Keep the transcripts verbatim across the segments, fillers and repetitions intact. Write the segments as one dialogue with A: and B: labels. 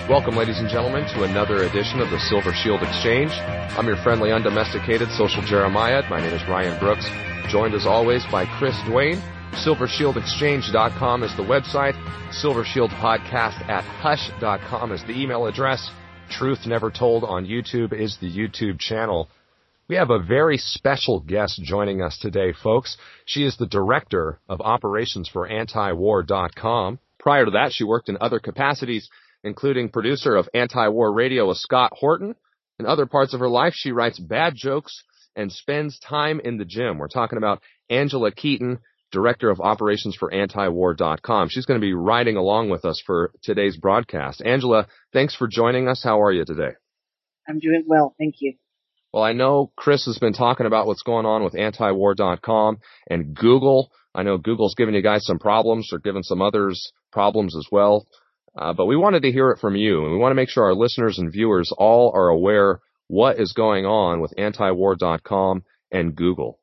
A: Welcome, ladies and gentlemen, to another edition of the Silver Shield Exchange. I'm your friendly, undomesticated social Jeremiah. My name is Ryan Brooks, joined as always by Chris Duane. silver shield exchange dot com is the website. Silver Shield Podcast at hush dot com is the email address. Truth Never Told on YouTube is the YouTube channel. We have a very special guest joining us today, folks. She is the director of operations for anti war dot com. Prior to that, she worked in other capacities, including producer of Anti-War Radio with Scott Horton. In other parts of her life, she writes bad jokes and spends time in the gym. We're talking about Angela Keaton, director of operations for anti war dot com. She's going to be riding along with us for today's broadcast. Angela, thanks for joining us. How are you today?
B: I'm doing well, thank you.
A: Well, I know Chris has been talking about what's going on with anti war dot com and Google. I know Google's giving you guys some problems or giving some others problems as well. Uh, but we wanted to hear it from you, and we want to make sure our listeners and viewers all are aware what is going on with anti war dot com and Google.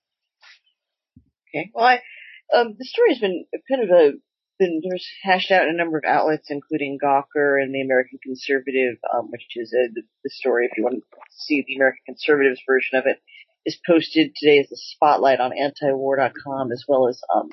B: Okay. Well, I, um, the story's been kind of a, been hashed out in a number of outlets, including Gawker and the American Conservative, um, which is a, the, the story, if you want to see the American Conservative's version of it, is posted today as a spotlight on anti war dot com, as well as, um,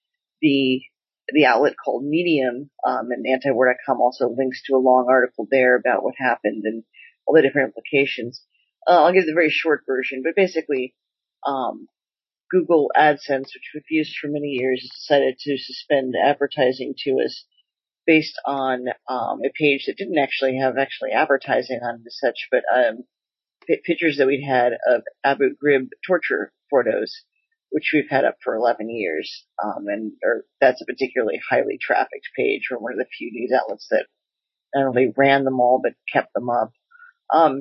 B: the, the outlet called Medium, um, and anti war dot com also links to a long article there about what happened and all the different implications. Uh, I'll give the very short version, but basically, um, Google AdSense, which we've used for many years, has decided to suspend advertising to us based on, um, a page that didn't actually have actually advertising on as such, but, um, p- pictures that we'd had of Abu Ghraib torture photos, which we've had up for eleven years. Um, and or that's a particularly highly trafficked page from one of the few news outlets that not only ran them all, but kept them up. Um,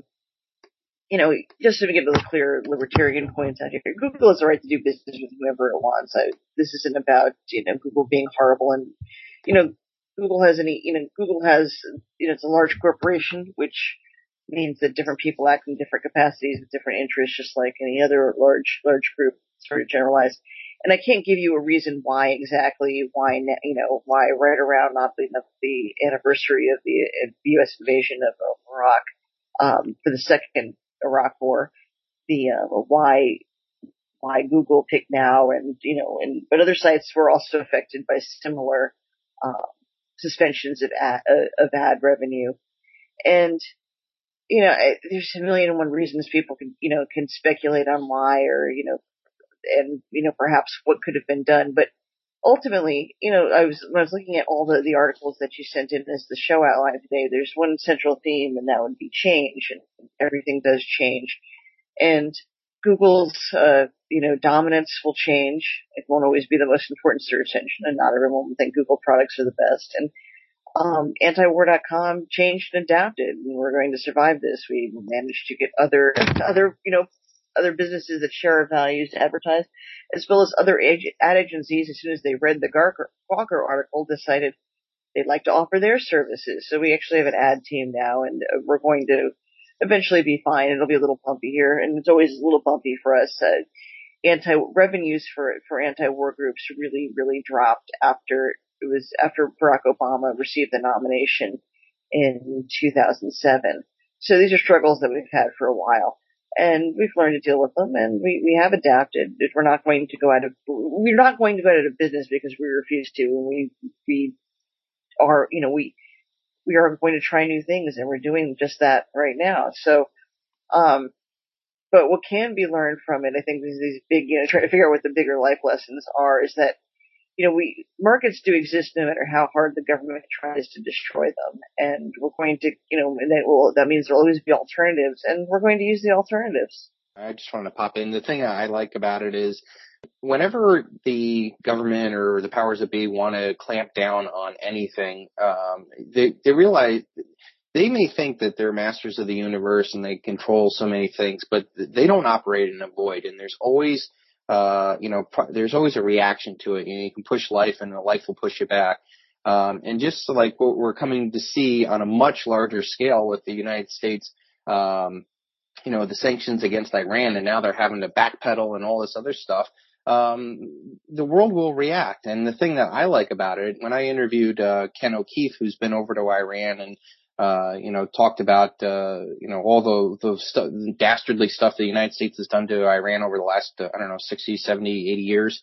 B: you know, just to get to the clear libertarian points out here, Google has the right to do business with whoever it wants. I, this isn't about, you know, Google being horrible. And, you know, Google has any, you know, Google has, you know, it's a large corporation, which means that different people act in different capacities with different interests, just like any other large, large group, sort of generalized. And I can't give you a reason why exactly, why, you know, why right around not the, the anniversary of the U S invasion of Iraq, um, for the second Iraq war, the, uh, why, why Google picked now, and, you know, and, but other sites were also affected by similar, um, suspensions of ad, uh, of ad revenue. And, you know, there's a million and one reasons people can, you know, can speculate on why, or, you know, and, you know, perhaps what could have been done. But ultimately, you know, I was, when I was looking at all the, the articles that you sent in as the show outline today, there's one central theme, and that would be change. And everything does change. And Google's, uh, you know, dominance will change. It won't always be the most important search engine, and not everyone will think Google products are the best. And Um, anti war dot com changed and adapted, and we're going to survive this. We managed to get other, other, you know, other businesses that share our values to advertise, as well as other ag- ad agencies, as soon as they read the Gawker, Gawker article, decided they'd like to offer their services. So we actually have an ad team now, and uh, we're going to eventually be fine. It'll be a little bumpy here, and it's always a little bumpy for us. Uh, anti revenues for for anti-war groups really, really dropped after. It was after Barack Obama received the nomination in two thousand seven. So these are struggles that we've had for a while, and we've learned to deal with them, and we, we have adapted. We're not going to go out of, we're not going to go out of business because we refuse to, and we, we are, you know, we, we are going to try new things, and we're doing just that right now. So, um, but what can be learned from it, I think these, these big, you know, trying to figure out what the bigger life lessons are, is that, you know, we, markets do exist no matter how hard the government tries to destroy them. And we're going to, you know, and that will, that means there'll always be alternatives, and we're going to use the alternatives.
C: I just want to pop in. The thing I like about it is whenever the government or the powers that be want to clamp down on anything, um, they, they realize they may think that they're masters of the universe and they control so many things, but they don't operate in a void. And there's always Uh, you know, pro- there's always a reaction to it. You know, you can push life and life will push you back. Um, and just like what we're coming to see on a much larger scale with the United States, um, you know, the sanctions against Iran, and now they're having to backpedal and all this other stuff. Um, the world will react. And the thing that I like about it, when I interviewed, uh, Ken O'Keefe, who's been over to Iran and, uh, you know, talked about, uh, you know, all the, the stu- dastardly stuff the United States has done to Iran over the last, uh, I don't know, sixty, seventy, eighty years.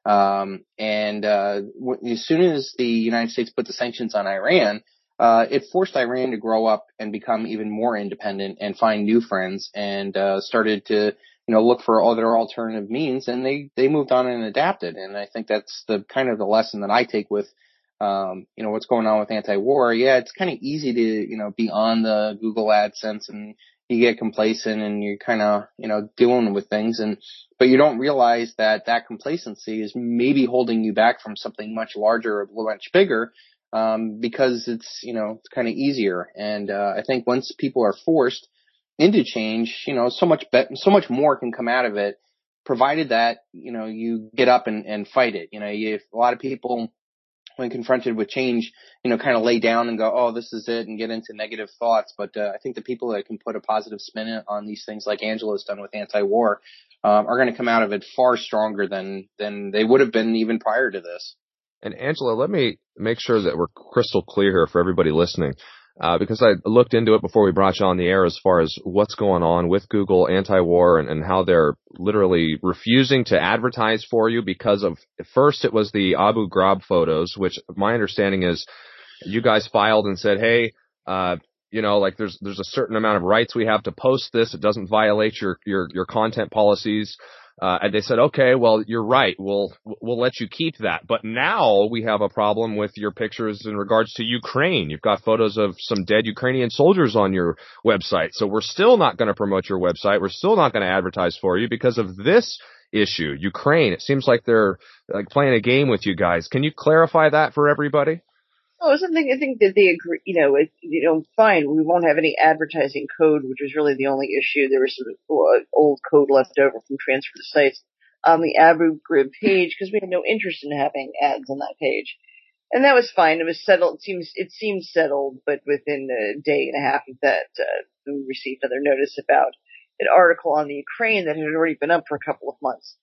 C: Um, and, uh, w- as soon as the United States put the sanctions on Iran, uh, it forced Iran to grow up and become even more independent and find new friends and, uh, started to, you know, look for other alternative means, and they, they moved on and adapted. And I think that's the kind of the lesson that I take with, um, you know, what's going on with anti-war. Yeah, it's kind of easy to, you know, be on the Google AdSense and you get complacent and you're kind of, you know, dealing with things. And, but you don't realize that that complacency is maybe holding you back from something much larger or much bigger, um, because it's, you know, it's kind of easier. And, uh, I think once people are forced into change, you know, so much be- so much more can come out of it, provided that, you know, you get up and, and fight it. You know, you, a lot of people, when confronted with change, you know, kind of lay down and go, oh, this is it, and get into negative thoughts. But uh, I think the people that can put a positive spin on these things, like Angela's done with anti-war, um, are going to come out of it far stronger than than they would have been even prior to this.
A: And Angela, let me make sure that we're crystal clear here for everybody listening. Uh, because I looked into it before we brought you on the air as far as what's going on with Google anti-war and, and how they're literally refusing to advertise for you because of, first it was the Abu Ghraib photos, which my understanding is you guys filed and said, hey, uh, you know, like there's, there's a certain amount of rights we have to post this. It doesn't violate your, your, your content policies. Uh, and they said, okay, well, you're right. We'll, we'll let you keep that. But now we have a problem with your pictures in regards to Ukraine. You've got photos of some dead Ukrainian soldiers on your website. So we're still not going to promote your website. We're still not going to advertise for you because of this issue, Ukraine. It seems like they're like playing a game with you guys. Can you clarify that for everybody?
B: Oh, something I think that they agree, you know, it, you know, fine, we won't have any advertising code, which was really the only issue. There was sort of old code left over from transfer to sites on the Abu Ghraib page because we had no interest in having ads on that page. And that was fine. It was settled. It seems, it seems settled, but within a day and a half of that, uh, we received another notice about an article on the Ukraine that had already been up for a couple of months.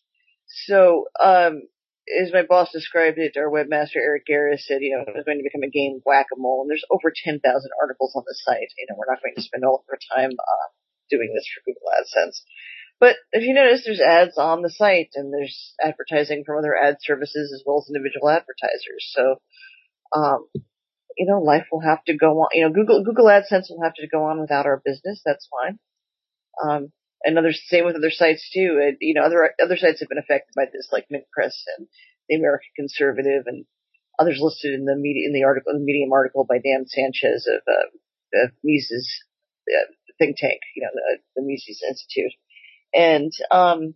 B: So, um, as my boss described it, our webmaster Eric Garris said, you know, it was going to become a game of whack-a-mole, and there's over ten thousand articles on the site. You know, we're not going to spend all of our time uh, doing this for Google AdSense. But if you notice, there's ads on the site, and there's advertising from other ad services as well as individual advertisers. So, um, you know, life will have to go on. You know, Google Google AdSense will have to go on without our business. That's fine. Um, And others, same with other sites too. And, you know, other other sites have been affected by this, like Mint Press and the American Conservative, and others listed in the media in the article, the Medium article by Dan Sanchez of uh, of Mises uh, think tank, you know, the, the Mises Institute. And um,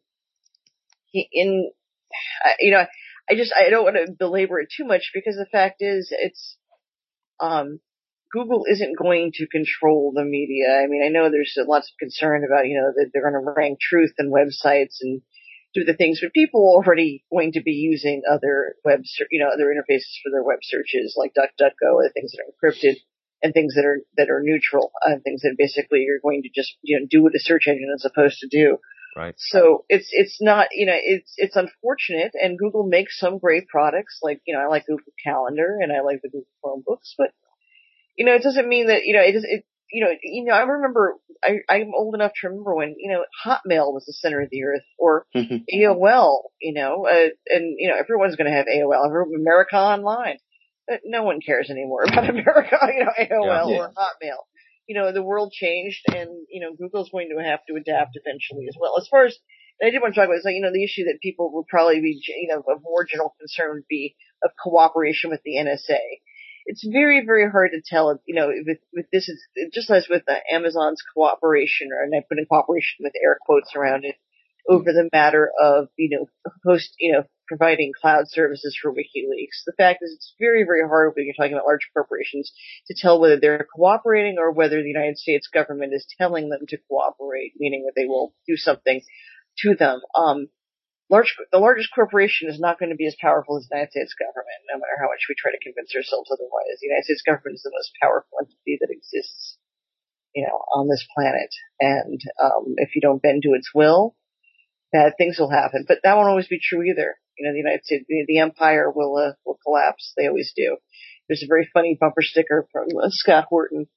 B: he, in, you know, I just I don't want to belabor it too much because the fact is, it's um. Google isn't going to control the media. I mean, I know there's lots of concern about, you know, that they're going to rank truth in websites and do the things, but people are already going to be using other web, you know, other interfaces for their web searches, like DuckDuckGo, the things that are encrypted and things that are that are neutral, and things that basically you're going to just, you know, do what a search engine is supposed to do.
A: Right.
B: So it's it's not, you know, it's it's unfortunate, and Google makes some great products, like, you know, I like Google Calendar and I like the Google Chromebooks, but you know, it doesn't mean that, you know, it, it you know, you know, I remember, I, I'm old enough to remember when, you know, Hotmail was the center of the earth, or A O L, you know, uh, and, you know, everyone's going to have A O L, America Online. But no one cares anymore about America, you know, A O L yeah. or Hotmail. You know, the world changed, and, you know, Google's going to have to adapt eventually as well. As far as, and I did want to talk about, is like, you know, the issue that people would probably be, you know, of more general concern would be of cooperation with the N S A. It's very, very hard to tell, you know, with, with this, is just as with uh, Amazon's cooperation, or, and I put in cooperation with air quotes around it, over the matter of, you know, host, you know, providing cloud services for WikiLeaks. The fact is, it's very, very hard when you're talking about large corporations to tell whether they're cooperating or whether the United States government is telling them to cooperate, meaning that they will do something to them. Um, Large, the largest corporation is not going to be as powerful as the United States government, no matter how much we try to convince ourselves otherwise. The United States government is the most powerful entity that exists, you know, on this planet. And um, if you don't bend to its will, bad things will happen. But that won't always be true either. You know, the United States, the, the empire will uh, will collapse. They always do. There's a very funny bumper sticker from uh, Scott Horton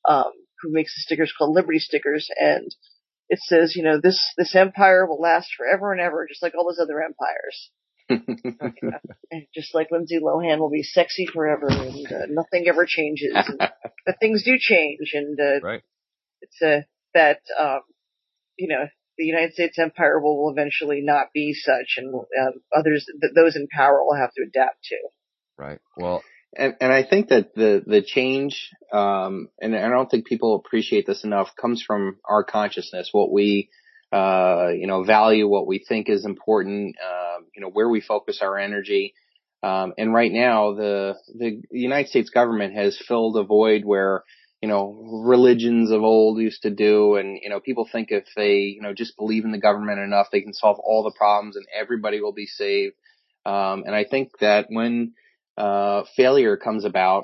B: um, who makes the stickers called Liberty stickers, and it says, you know, this this empire will last forever and ever, just like all those other empires. uh, you know, and just like Lindsay Lohan will be sexy forever, and uh, nothing ever changes. And, but things do change, and uh,
A: right.
B: it's uh, that um, you know, the United States empire will, will eventually not be such, and uh, others, th- those in power will have to adapt to.
A: Right. Well,
C: and and I think that the the change, um, and I don't think people appreciate this enough, comes from our consciousness, what we, uh, you know, value, what we think is important, um, you know, where we focus our energy. Um, and right now, the the United States government has filled a void where, you know, religions of old used to do, and you know, people think if they, you know, just believe in the government enough, they can solve all the problems and everybody will be saved. Um, and I think that when Uh, failure comes about,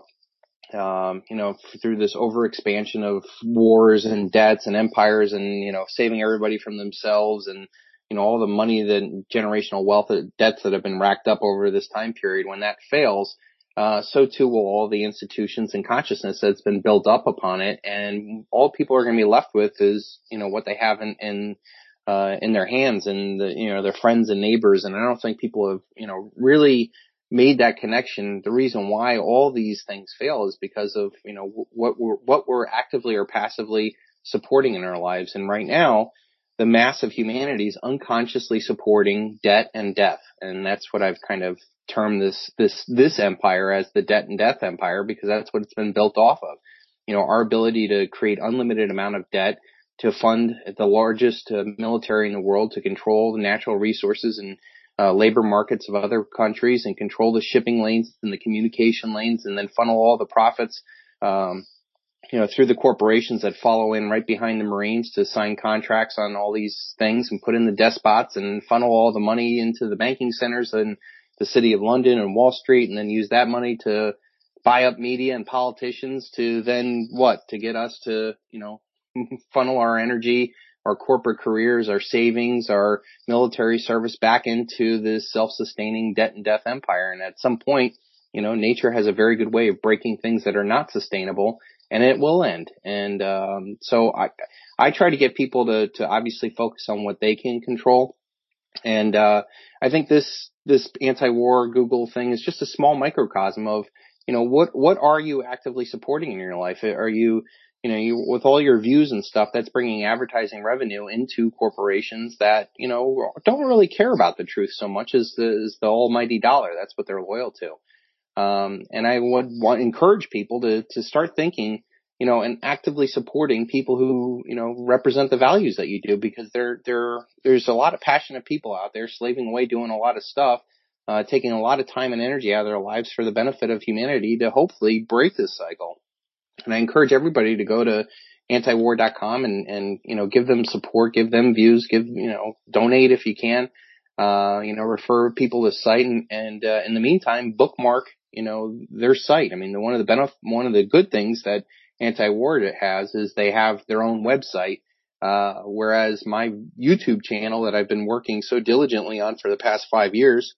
C: um, you know, through this overexpansion of wars and debts and empires and, you know, saving everybody from themselves and, you know, all the money, the generational wealth debts that have been racked up over this time period. When that fails, uh, so too will all the institutions and consciousness that's been built up upon it. And all people are going to be left with is, you know, what they have in, in, uh, in their hands and, the, you know, their friends and neighbors. And I don't think people have, you know, really made that connection. The reason why all these things fail is because of, you know, what we're, what we're actively or passively supporting in our lives. And right now, the mass of humanity is unconsciously supporting debt and death. And that's what I've kind of termed this, this, this empire as the debt and death empire, because that's what it's been built off of. You know, our ability to create unlimited amount of debt, to fund the largest uh, military in the world, to control the natural resources and Uh, labor markets of other countries and control the shipping lanes and the communication lanes, and then funnel all the profits, um, you know, through the corporations that follow in right behind the Marines to sign contracts on all these things and put in the despots and funnel all the money into the banking centers in the city of London and Wall Street, and then use that money to buy up media and politicians to then what? To get us to, you know, funnel our energy, our corporate careers, our savings, our military service back into this self-sustaining debt and death empire. And at some point, you know, nature has a very good way of breaking things that are not sustainable, and it will end. And um, so I I try to get people to to obviously focus on what they can control. And uh, I think this this anti-war Google thing is just a small microcosm of, you know, what what are you actively supporting in your life? Are you You know, you, with all your views and stuff, that's bringing advertising revenue into corporations that, you know, don't really care about the truth so much as the, as the almighty dollar. That's what they're loyal to. Um, and I would want encourage people to, to start thinking, you know, and actively supporting people who, you know, represent the values that you do, because there, there, there's a lot of passionate people out there slaving away, doing a lot of stuff, uh, taking a lot of time and energy out of their lives for the benefit of humanity to hopefully break this cycle. And I encourage everybody to go to anti war dot com and, and, you know, give them support, give them views, give, you know, donate if you can, uh, you know, refer people to the site. And, and, uh, in the meantime, bookmark, you know, their site. I mean, the, one of the benef- one of the good things that Anti-War has is they have their own website. Uh, whereas my YouTube channel that I've been working so diligently on for the past five years,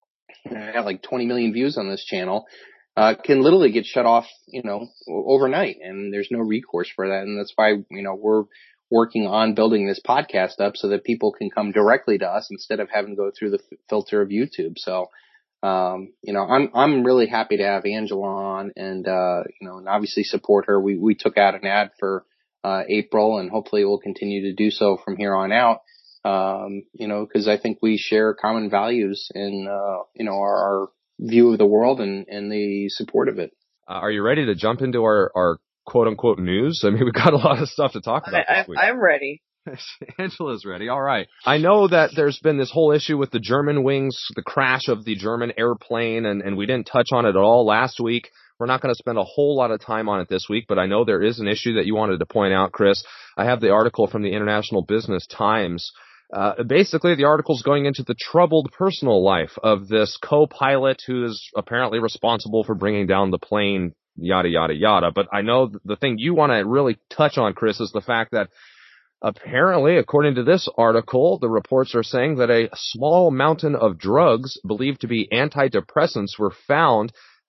C: I have like twenty million views on this channel. Uh, can literally get shut off, you know, overnight, and there's no recourse for that. And that's why, you know, we're working on building this podcast up so that people can come directly to us instead of having to go through the f- filter of YouTube. So, um, you know, I'm, I'm really happy to have Angela on and, uh, you know, and obviously support her. We, we took out an ad for, uh, April, and hopefully we'll continue to do so from here on out. Um, you know, cause I think we share common values in, uh, you know, our, our view of the world and, and the support of it.
A: Uh, are you ready to jump into our, our quote unquote news? I mean, we've got a lot of stuff to talk about
B: I,
A: this week.
B: I, I'm ready.
A: Angela's ready. All right. I know that there's been this whole issue with the German wings, the crash of the German airplane, and, and we didn't touch on it at all last week. We're not going to spend a whole lot of time on it this week, but I know there is an issue that you wanted to point out, Chris. I have the article from the International Business Times. Uh, basically, the article's going into the troubled personal life of this co-pilot who is apparently responsible for bringing down the plane, yada, yada, yada. But I know the thing you want to really touch on, Chris, is the fact that apparently, according to this article, the reports are saying that a small mountain of drugs believed to be antidepressants were found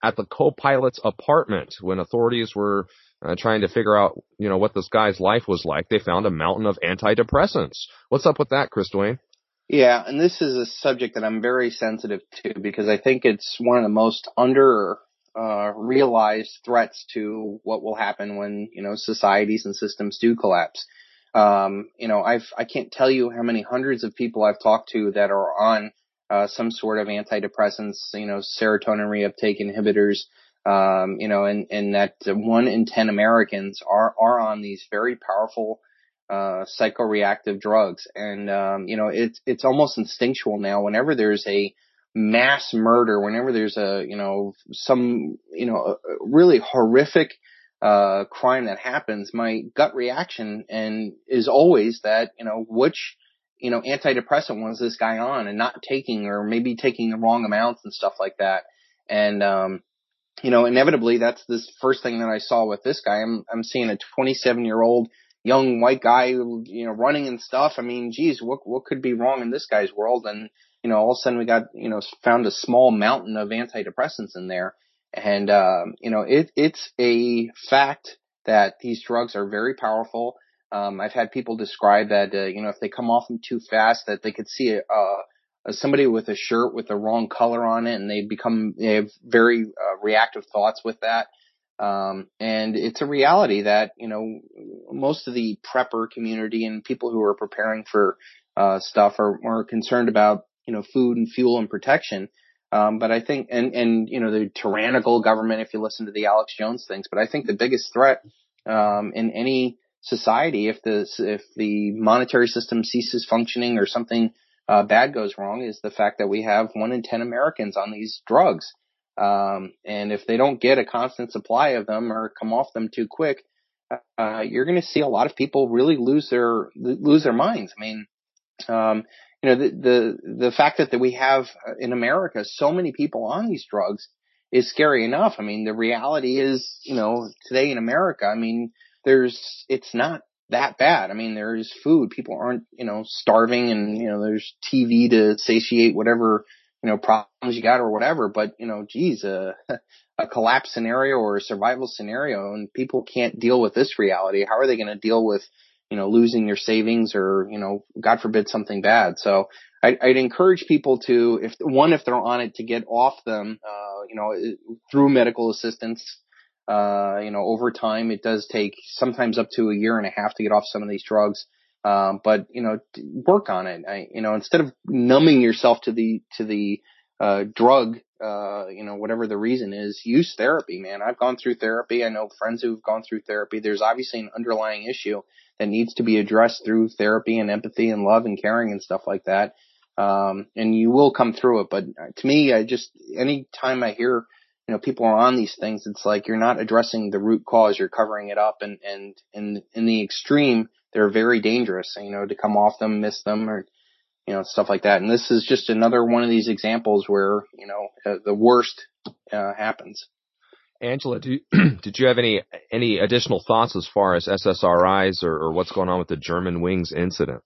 A: at the co-pilot's apartment when authorities were uh, trying to figure out, you know, what this guy's life was like. They found a mountain of antidepressants. What's up with that, Chris Duane?
C: Yeah, and this is a subject that I'm very sensitive to because I think it's one of the most under uh, realized threats to what will happen when, you know, societies and systems do collapse. Um, you know, I've, I can't tell you how many hundreds of people I've talked to that are on uh, some sort of antidepressants, you know, serotonin reuptake inhibitors, um, you know, and, and that one in ten Americans are, are on these very powerful uh, psychoreactive drugs. And, um, you know, it's, it's almost instinctual now. Whenever there's a mass murder, whenever there's a, you know, some, you know, a really horrific, uh, crime that happens, my gut reaction and is always that, you know, which, you know, antidepressant was this guy on and not taking, or maybe taking the wrong amounts and stuff like that. And, um, you know, inevitably that's this first thing that I saw with this guy. I'm, I'm seeing a twenty-seven year old young white guy, you know, running and stuff. I mean, geez, what, what could be wrong in this guy's world? And, you know, all of a sudden we got, you know, found a small mountain of antidepressants in there. And, um, you know, it, it's a fact that these drugs are very powerful. Um, I've had people describe that, uh, you know, if they come off them too fast, that they could see a, uh, somebody with a shirt with the wrong color on it, and they become, they have very uh, reactive thoughts with that. Um, and it's a reality that, you know, most of the prepper community and people who are preparing for, uh, stuff are more concerned about, you know, food and fuel and protection. Um, but I think, and, and, you know, the tyrannical government, if you listen to the Alex Jones things, but I think the biggest threat, um, in any society, if the, if the monetary system ceases functioning or something, uh, bad goes wrong, is the fact that we have one in ten Americans on these drugs. Um, and if they don't get a constant supply of them or come off them too quick, uh, you're going to see a lot of people really lose their, lose their minds. I mean, um, you know, the, the, the fact that, that we have in America so many people on these drugs is scary enough. I mean, the reality is, you know, today in America, I mean, there's, it's not that bad. I mean, there's food. People aren't, you know, starving, and, you know, there's T V to satiate whatever, you know, problems you got or whatever. But, you know, geez, a, a collapse scenario or a survival scenario, and people can't deal with this reality. How are they going to deal with, you know, losing your savings or, you know, God forbid something bad? So I, I'd encourage people to, if one, if they're on it, to get off them, uh, you know, through medical assistance. Uh, you know, over time, it does take sometimes up to a year and a half to get off some of these drugs. Um, but, you know, work on it. I, you know, instead of numbing yourself to the, to the, uh, drug, uh, you know, whatever the reason is, use therapy, man. I've gone through therapy. I know friends who've gone through therapy. There's obviously an underlying issue that needs to be addressed through therapy and empathy and love and caring and stuff like that. Um, and you will come through it. But to me, I just, any time I hear, you know, people are on these things, it's like you're not addressing the root cause. You're covering it up. And, and in, in the extreme, they're very dangerous, you know, to come off them, miss them, or, you know, stuff like that. And this is just another one of these examples where, you know, uh, the worst uh, happens.
A: Angela, do you, did you have any any additional thoughts as far as S S R Is or, or what's going on with the German Wings incident?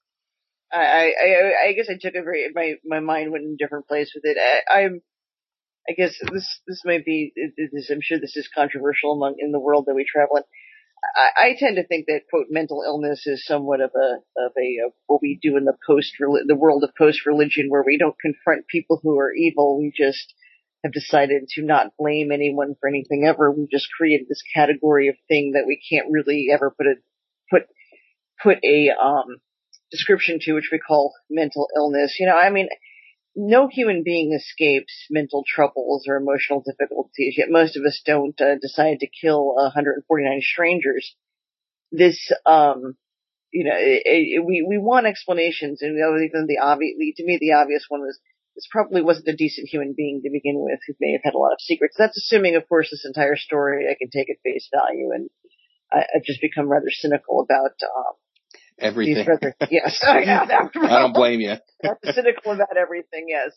B: I, I, I guess I took a very, my, my mind went in a different place with it. I, I'm, I guess this, this might be, this, I'm sure this is controversial among, in the world that we travel in. I, I tend to think that, quote, mental illness is somewhat of a, of a, uh, what we do in the post, the world of post-religion, where we don't confront people who are evil. We just have decided to not blame anyone for anything ever. We've just created this category of thing that we can't really ever put a, put, put a, um, description to, which we call mental illness. You know, I mean, no human being escapes mental troubles or emotional difficulties, yet most of us don't uh, decide to kill one hundred forty-nine strangers. This, um, you know, it, it, we, we want explanations, and even the obvious, to me, the obvious one was, this probably wasn't a decent human being to begin with, who may have had a lot of secrets. That's assuming, of course, this entire story I can take at face value, and I, I've just become rather cynical about, um,
C: everything.
B: Rather, yes. I,
C: I don't blame you.
B: cynical about everything, yes.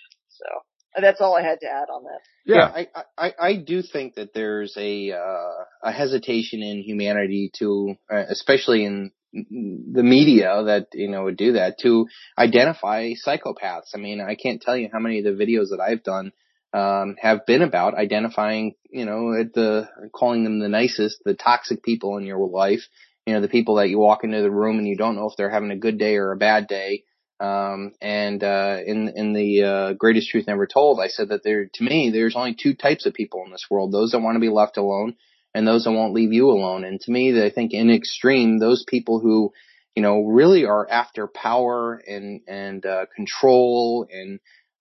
B: So that's all I had to add on that.
C: Yeah, yeah I, I, I do think that there's a uh, a hesitation in humanity to, uh, especially in the media that, you know, would do that, to identify psychopaths. I mean, I can't tell you how many of the videos that I've done um, have been about identifying, you know, at the, calling them the nicest, the toxic people in your life, you know, the people that you walk into the room and you don't know if they're having a good day or a bad day. Um, and, uh, in, in the, uh, Greatest Truth Never Told, I said that there, to me, there's only two types of people in this world, those that want to be left alone and those that won't leave you alone. And to me, I think in extreme, those people who, you know, really are after power and, and, uh, control and,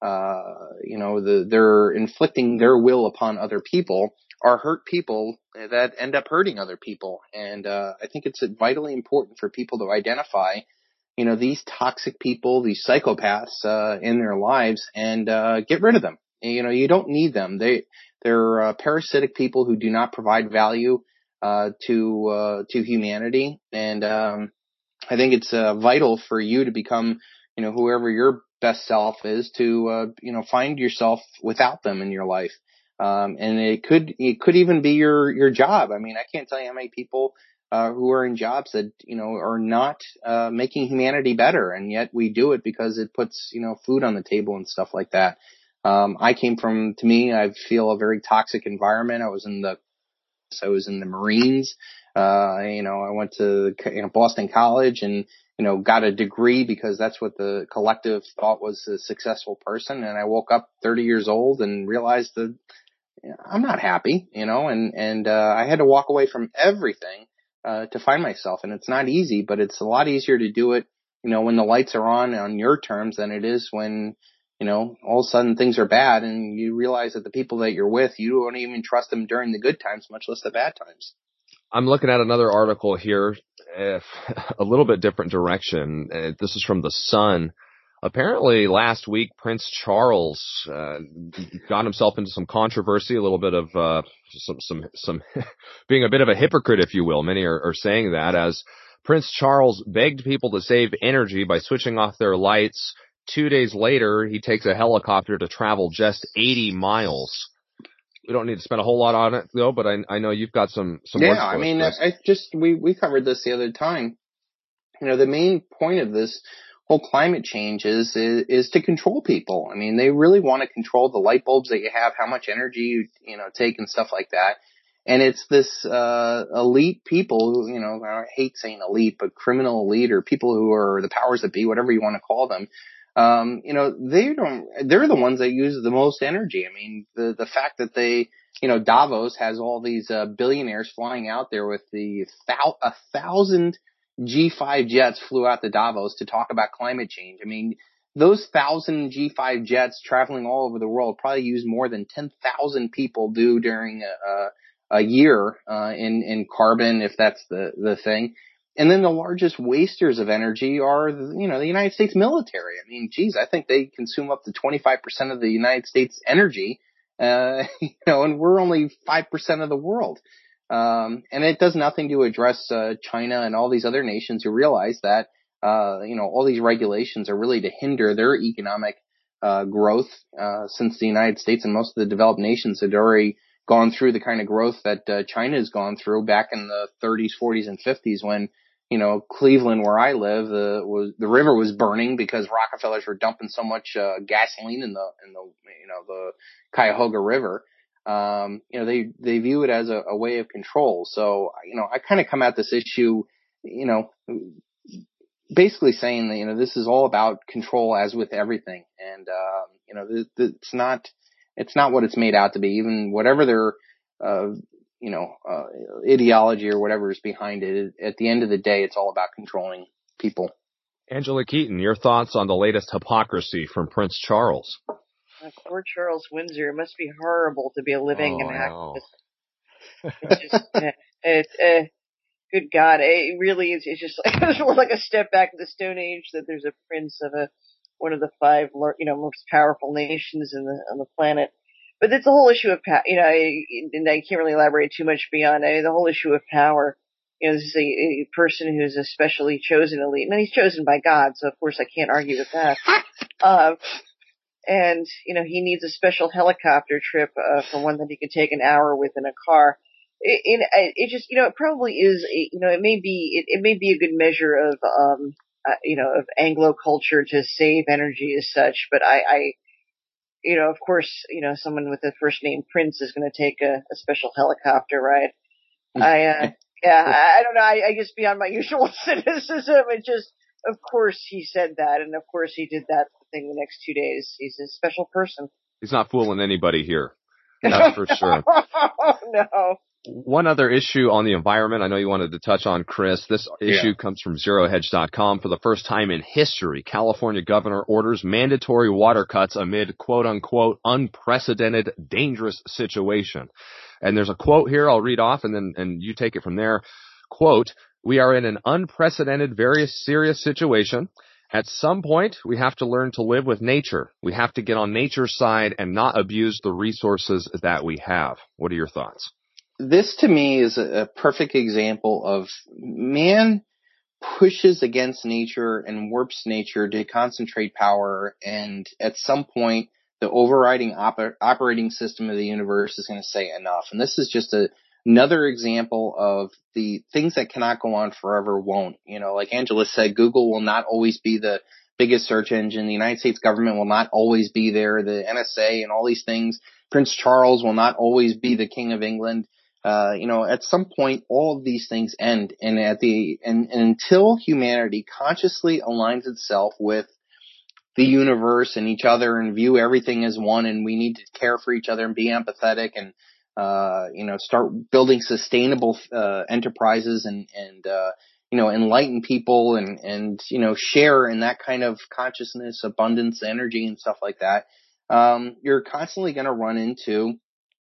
C: uh, you know, the, they're inflicting their will upon other people are hurt people that end up hurting other people. And, uh, I think it's vitally important for people to identify, you know, these toxic people, these psychopaths, uh, in their lives and, uh, get rid of them. And, you know, you don't need them. They, they're, uh, parasitic people who do not provide value, uh, to, uh, to humanity. And, um, I think it's, uh, vital for you to become, you know, whoever your best self is to, uh, you know, find yourself without them in your life. Um, and it could, it could even be your, your job. I mean, I can't tell you how many people, uh, who are in jobs that, you know, are not, uh, making humanity better. And yet we do it because it puts, you know, food on the table and stuff like that. Um, I came from, to me, I feel a very toxic environment. I was in the, I was in the Marines. Uh, you know, I went to, you know, Boston College and, you know, got a degree because that's what the collective thought was a successful person. And I woke up thirty years old and realized that, you know, I'm not happy, you know, and, and, uh, I had to walk away from everything, uh, to find myself. And it's not easy, but it's a lot easier to do it, you know, when the lights are on on your terms than it is when, you know, all of a sudden things are bad and you realize that the people that you're with, you don't even trust them during the good times, much less the bad times.
A: I'm looking at another article here, uh, a little bit different direction. Uh, this is from The Sun. Apparently last week, Prince Charles, uh, got himself into some controversy, a little bit of, uh, some, some, some, being a bit of a hypocrite, if you will. Many are, are saying that as Prince Charles begged people to save energy by switching off their lights. Two days later, he takes a helicopter to travel just eighty miles. We don't need to spend a whole lot on it though, but I, I know you've got some, some
C: yeah,
A: words for
C: I
A: us,
C: mean,
A: Chris.
C: I just, we, we covered this the other time. You know, the main point of this whole climate change is, is, is to control people. I mean, they really want to control the light bulbs that you have, how much energy you, you know, take and stuff like that. And it's this, uh, elite people who, you know, I hate saying elite, but criminal elite or people who are the powers that be, whatever you want to call them. Um, you know, they don't, they're the ones that use the most energy. I mean, the, the fact that they, you know, Davos has all these, uh, billionaires flying out there with the thou, a thousand G five jets flew out to Davos to talk about climate change. I mean, those thousand G five jets traveling all over the world probably use more than ten thousand people do during a, a, a year, uh, in, in carbon, if that's the, the thing. And then the largest wasters of energy are, you know, the United States military. I mean, geez, I think they consume up to twenty-five percent of the United States energy, uh, you know, and we're only five percent of the world. Um, and it does nothing to address, uh, China and all these other nations who realize that, uh, you know, all these regulations are really to hinder their economic, uh, growth, uh, since the United States and most of the developed nations had already gone through the kind of growth that, uh, China has gone through back in the thirties, forties, and fifties when, you know, Cleveland, where I live, the, was, the river was burning because Rockefellers were dumping so much, uh, gasoline in the, in the, you know, the Cuyahoga River. Um, you know, they, they view it as a, a way of control. So, you know, I kind of come at this issue, you know, basically saying that, you know, this is all about control as with everything. And, um, you know, th- th- it's not, it's not what it's made out to be. Even whatever their, uh, you know, uh, ideology or whatever is behind it, at the end of the day, it's all about controlling people.
A: Angela Keaton, your thoughts on the latest hypocrisy from Prince Charles?
B: Uh, poor Charles Windsor. It must be horrible to be a living
A: Oh,
B: and
A: I know.
B: It's just, uh, it's, uh, good God, it really is. It's just like, it's like a step back to the Stone Age that there's a prince of a one of the five, you know, most powerful nations in the on the planet. But it's the whole issue of power. You know, I, and I can't really elaborate too much beyond uh, the whole issue of power. You know, this is a, a person who's a specially chosen elite, and he's chosen by God, so of course I can't argue with that. Uh, and you know, he needs a special helicopter trip uh, for one that he can take an hour with in a car. It, it, it just, you know, it probably is, a, you know, it may be, it, it may be a good measure of, um, uh, you know, of Anglo culture to save energy as such, but I, I, you know, of course, you know, someone with the first name Prince is going to take a, a special helicopter ride. I, uh, yeah, I, I don't know. I, I guess beyond my usual cynicism, it just, of course he said that, and of course he did that thing the next two days. He's a special person.
A: He's not fooling anybody here. That's for sure.
B: No.
A: One other issue on the environment I know you wanted to touch on, Chris. This issue
C: Yeah.
A: comes from zero hedge dot com. For the first time in history, California governor orders mandatory water cuts amid quote-unquote unprecedented dangerous situation. And there's a quote here I'll read off, and then and you take it from there. Quote, "We are in an unprecedented, very serious situation. At some point, we have to learn to live with nature. We have to get on nature's side and not abuse the resources that we have." What are your thoughts?
C: This to me is a perfect example of man pushes against nature and warps nature to concentrate power, and at some point the overriding oper- operating system of the universe is going to say enough. And this is just a, another example of the things that cannot go on forever won't. You know, like Angela said, Google will not always be the biggest search engine. The United States government will not always be there. The N S A and all these things. Prince Charles will not always be the King of England. Uh, you know, at some point, all of these things end, and at the and, and until humanity consciously aligns itself with the universe and each other and view everything as one, and we need to care for each other and be empathetic and uh, you know, start building sustainable uh, enterprises and and uh, you know, enlighten people and and you know, share in that kind of consciousness, abundance, energy, and stuff like that. Um, you're constantly going to run into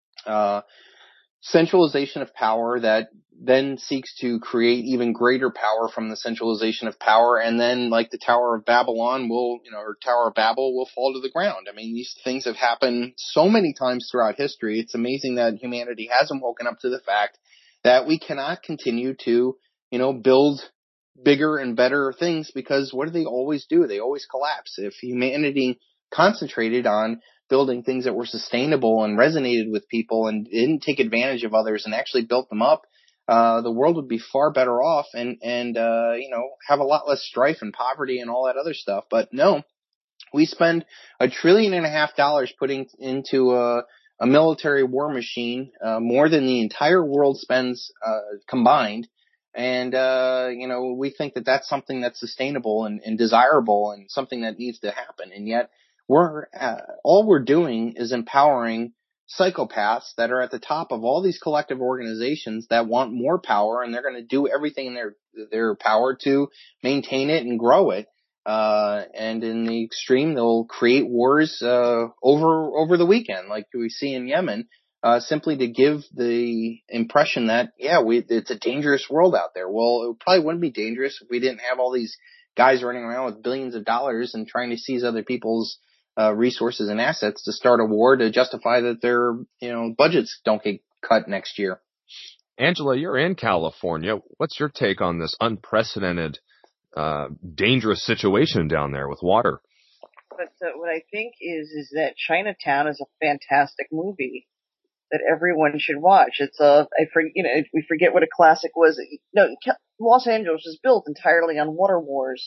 C: uh centralization of power that then seeks to create even greater power from the centralization of power, and then like the Tower of Babylon will, you know, or Tower of Babel will fall to the ground. I mean, these things have happened so many times throughout history. It's amazing that humanity hasn't woken up to the fact that we cannot continue to, you know, build bigger and better things, because what do they always do? They always collapse. If humanity concentrated on building things that were sustainable and resonated with people and didn't take advantage of others and actually built them up, uh, the world would be far better off and, and, uh, you know, have a lot less strife and poverty and all that other stuff. But no, we spend a trillion and a half dollars putting into a, a military war machine, uh, more than the entire world spends, uh, combined. And, uh, you know, we think that that's something that's sustainable and, and desirable and something that needs to happen. And yet, We're uh, all we're doing is empowering psychopaths that are at the top of all these collective organizations that want more power, and they're going to do everything in their their power to maintain it and grow it. Uh, and in the extreme, they'll create wars uh, over over the weekend, like we see in Yemen, uh, simply to give the impression that yeah, we it's a dangerous world out there. Well, it probably wouldn't be dangerous if we didn't have all these guys running around with billions of dollars and trying to seize other people's Uh, resources and assets to start a war to justify that their, you know, budgets don't get cut next year.
A: Angela, you're in California. What's your take on this unprecedented, uh, dangerous situation down there with water?
B: But uh, what I think is is that Chinatown is a fantastic movie that everyone should watch. It's a I for, you know we forget what a classic was. No, Los Angeles was built entirely on water wars.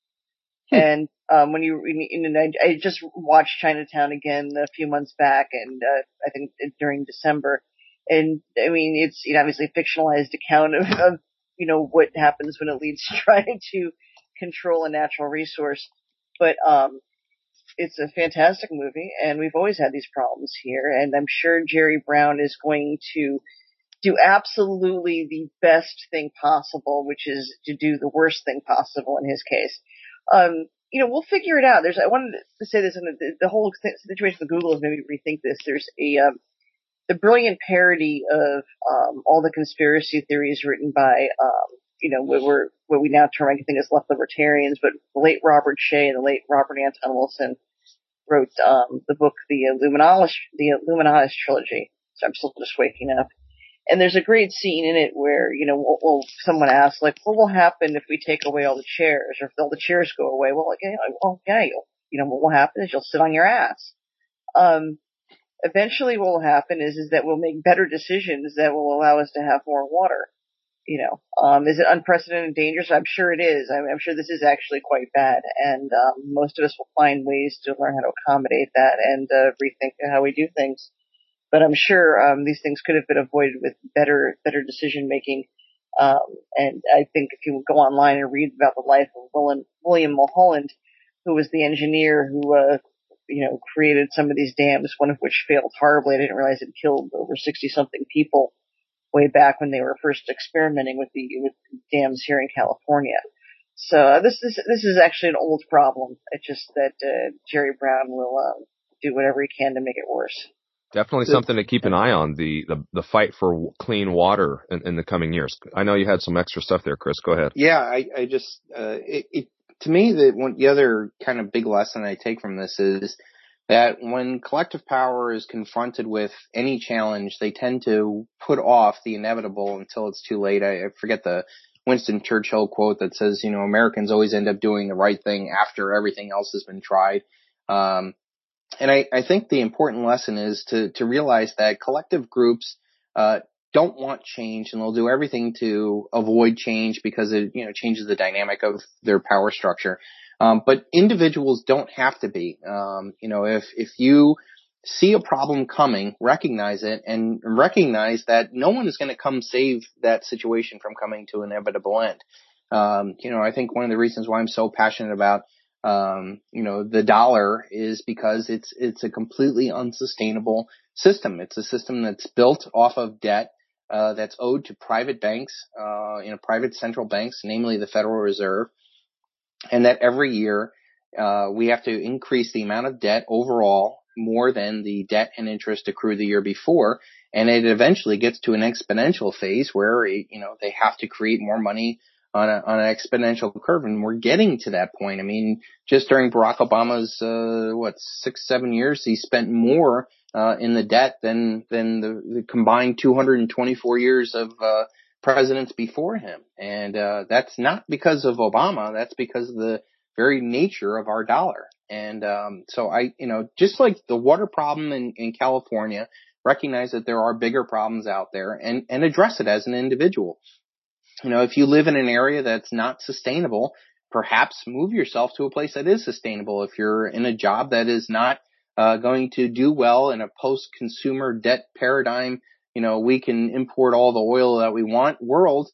B: And um, when you, and I, I just watched Chinatown again a few months back, and uh, I think during December. And I mean, it's you know, obviously a fictionalized account of, of you know what happens when elites try to control a natural resource. But um, it's a fantastic movie, and we've always had these problems here. And I'm sure Jerry Brown is going to do absolutely the best thing possible, which is to do the worst thing possible in his case. Um, you know, we'll figure it out. There's, I wanted to say this, and the, the whole situation with Google has made me rethink this. There's a, um, the brilliant parody of, um, all the conspiracy theories written by, um, you know, what we're, what we now term, I think, as left libertarians, but the late Robert Shea and the late Robert Anton Wilson wrote, um, the book, the Illuminatus, the Illuminatus trilogy. So I'm still just waking up. And there's a great scene in it where, you know, well, well, someone asks, like, what will happen if we take away all the chairs, or if all the chairs go away? Well, okay, well, yeah, you'll, you know, what will happen is you'll sit on your ass. Um, eventually what will happen is, is that we'll make better decisions that will allow us to have more water. You know, um, is it unprecedented and dangerous? I'm sure it is. I'm, I'm sure this is actually quite bad, and um, most of us will find ways to learn how to accommodate that and uh, rethink how we do things. But I'm sure um, these things could have been avoided with better better decision making. Um, and I think if you go online and read about the life of William, William Mulholland, who was the engineer who uh, you know created some of these dams, one of which failed horribly. I didn't realize it killed over sixty something people way back when they were first experimenting with the with dams here in California. So uh, this is this is actually an old problem. It's just that uh, Jerry Brown will uh, do whatever he can to make it worse.
A: Definitely something to keep an eye on, the, the, the fight for clean water in, in the coming years. I know you had some extra stuff there, Chris. Go ahead.
C: Yeah, I, I just, uh, it, it, to me, the, one, the other kind of big lesson I take from this is that when collective power is confronted with any challenge, they tend to put off the inevitable until it's too late. I, I forget the Winston Churchill quote that says, you know, Americans always end up doing the right thing after everything else has been tried. Um, And I, I think the important lesson is to, to realize that collective groups, uh, don't want change, and they'll do everything to avoid change because it, you know, changes the dynamic of their power structure. Um, but individuals don't have to be. Um, you know, if, if you see a problem coming, recognize it, and recognize that no one is going to come save that situation from coming to an inevitable end. Um, you know, I think one of the reasons why I'm so passionate about Um, you know, the dollar is because it's, it's a completely unsustainable system. It's a system that's built off of debt, uh, that's owed to private banks, uh, you know, private central banks, namely the Federal Reserve. And that every year, uh, we have to increase the amount of debt overall more than the debt and interest accrued the year before. And it eventually gets to an exponential phase where, you know, they have to create more money on, a, on an exponential curve, and we're getting to that point. I mean, just during Barack Obama's uh, what six, seven years, he spent more uh, in the debt than than the, the combined two hundred twenty-four years of uh, presidents before him. And uh, that's not because of Obama. That's because of the very nature of our dollar. And um, so I, you know, just like the water problem in, in California, recognize that there are bigger problems out there, and and address it as an individual. You know, if you live in an area that's not sustainable, perhaps move yourself to a place that is sustainable. If you're in a job that is not uh, going to do well in a post-consumer debt paradigm, you know, we can import all the oil that we want world,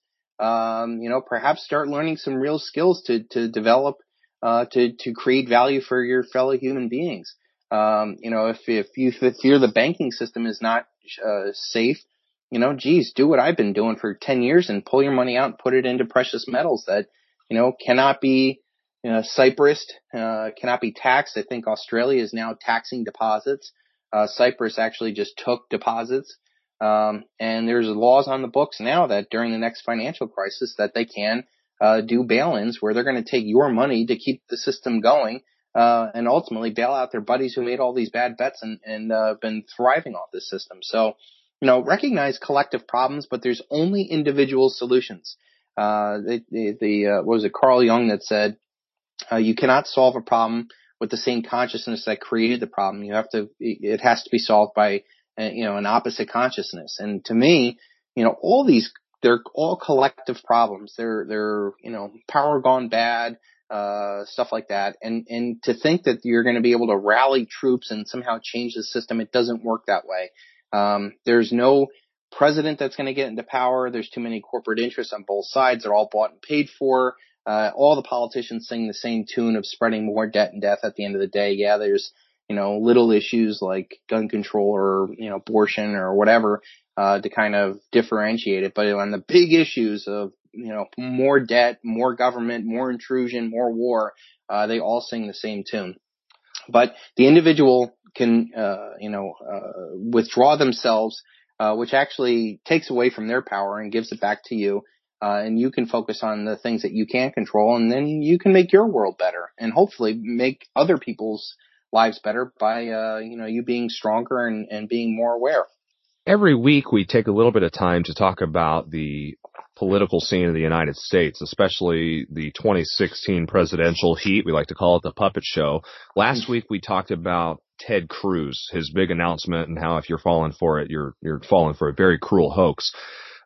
C: um, you know, perhaps start learning some real skills to, to develop, uh, to, to create value for your fellow human beings. Um, you know, if, if you fear the banking system is not uh, safe, you know, geez, do what I've been doing for ten years and pull your money out and put it into precious metals that, you know, cannot be, you know, Cyprus, uh, cannot be taxed. I think Australia is now taxing deposits. Uh, Cyprus actually just took deposits. Um, and there's laws on the books now that during the next financial crisis that they can, uh, do bail-ins where they're going to take your money to keep the system going, uh, and ultimately bail out their buddies who made all these bad bets and, and, uh, been thriving off this system. So, you know, recognize collective problems, but there's only individual solutions. Uh, the, the, the uh, what was it, Carl Jung that said, uh, you cannot solve a problem with the same consciousness that created the problem. You have to, it has to be solved by, uh, you know, an opposite consciousness. And to me, you know, all these, they're all collective problems. They're, they're, you know, power gone bad, uh, stuff like that. And, and to think that you're going to be able to rally troops and somehow change the system, it doesn't work that way. Um, there's no president that's going to get into power. There's too many corporate interests on both sides. They're all bought and paid for. Uh, all the politicians sing the same tune of spreading more debt and death at the end of the day. Yeah, there's, you know, little issues like gun control or, you know, abortion or whatever, uh, to kind of differentiate it. But on the big issues of, you know, more debt, more government, more intrusion, more war, uh, they all sing the same tune. But the individual can, uh, you know, uh, withdraw themselves, uh, which actually takes away from their power and gives it back to you. Uh, and you can focus on the things that you can control, and then you can make your world better and hopefully make other people's lives better by, uh, you know, you being stronger and, and being more aware.
A: Every week we take a little bit of time to talk about the political scene of the United States, especially the twenty sixteen presidential heat. We like to call it the puppet show. Last week we talked about Ted Cruz, his big announcement, and how if you're falling for it, you're you're falling for a very cruel hoax.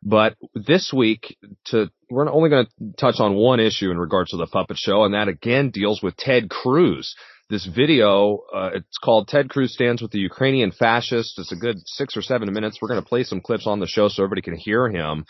A: But this week, to we're only going to touch on one issue in regards to the puppet show, and that again deals with Ted Cruz. This video, uh, it's called Ted Cruz Stands with the Ukrainian Fascists. It's a good six or seven minutes. We're going to play some clips on the show so everybody can hear him.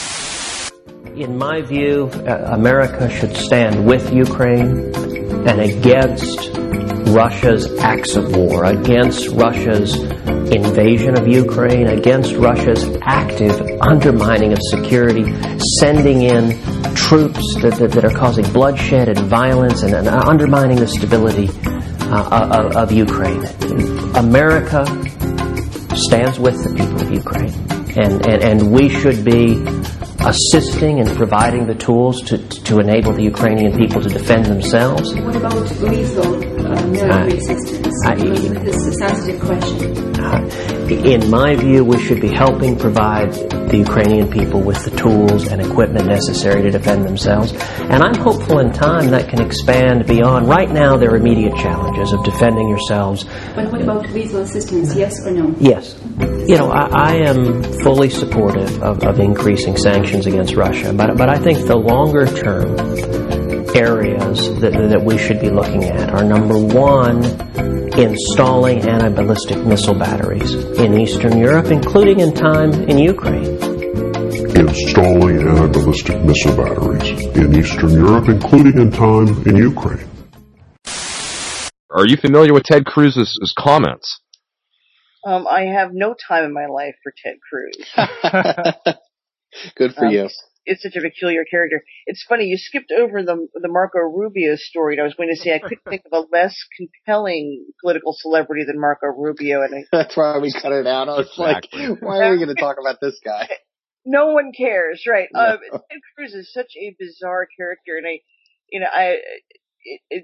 D: In my view, uh, America should stand with Ukraine and against Russia's acts of war, against Russia's invasion of Ukraine, against Russia's active undermining of security, sending in troops that, that, that are causing bloodshed and violence and, and undermining the stability uh, of, of Ukraine. America stands with the people of Ukraine, and, and, and we should be assisting and providing the tools to, to enable the Ukrainian people to defend themselves.
E: What about lethal uh, military assistance?
D: I,
E: this is a sensitive question.
D: Uh, in my view, we should be helping provide the Ukrainian people with the tools and equipment necessary to defend themselves. And I'm hopeful in time that can expand beyond. Right now, there are immediate challenges of defending yourselves.
E: But what about lethal assistance, yes or no?
D: Yes. You know, I, I am fully supportive of, of increasing sanctions against Russia, but but I think the longer term areas that, that we should be looking at are, number one, installing anti-ballistic missile batteries in Eastern Europe, including in time in Ukraine.
F: Installing anti-ballistic missile batteries in Eastern Europe, including in time in Ukraine.
A: Are you familiar with Ted Cruz's comments?
B: Um, I have no time in my life for Ted Cruz.
C: Good for
B: um,
C: you.
B: It's such a peculiar character. It's funny, you skipped over the the Marco Rubio story, and I was going to say I couldn't think of a less compelling political celebrity than Marco Rubio. And I,
C: That's why we cut it out. I was
A: Exactly.
C: like, why are we going to talk about this guy?
B: No one cares, right?
C: No.
B: Um, Ted Cruz is such a bizarre character, and I, you know, I, it, it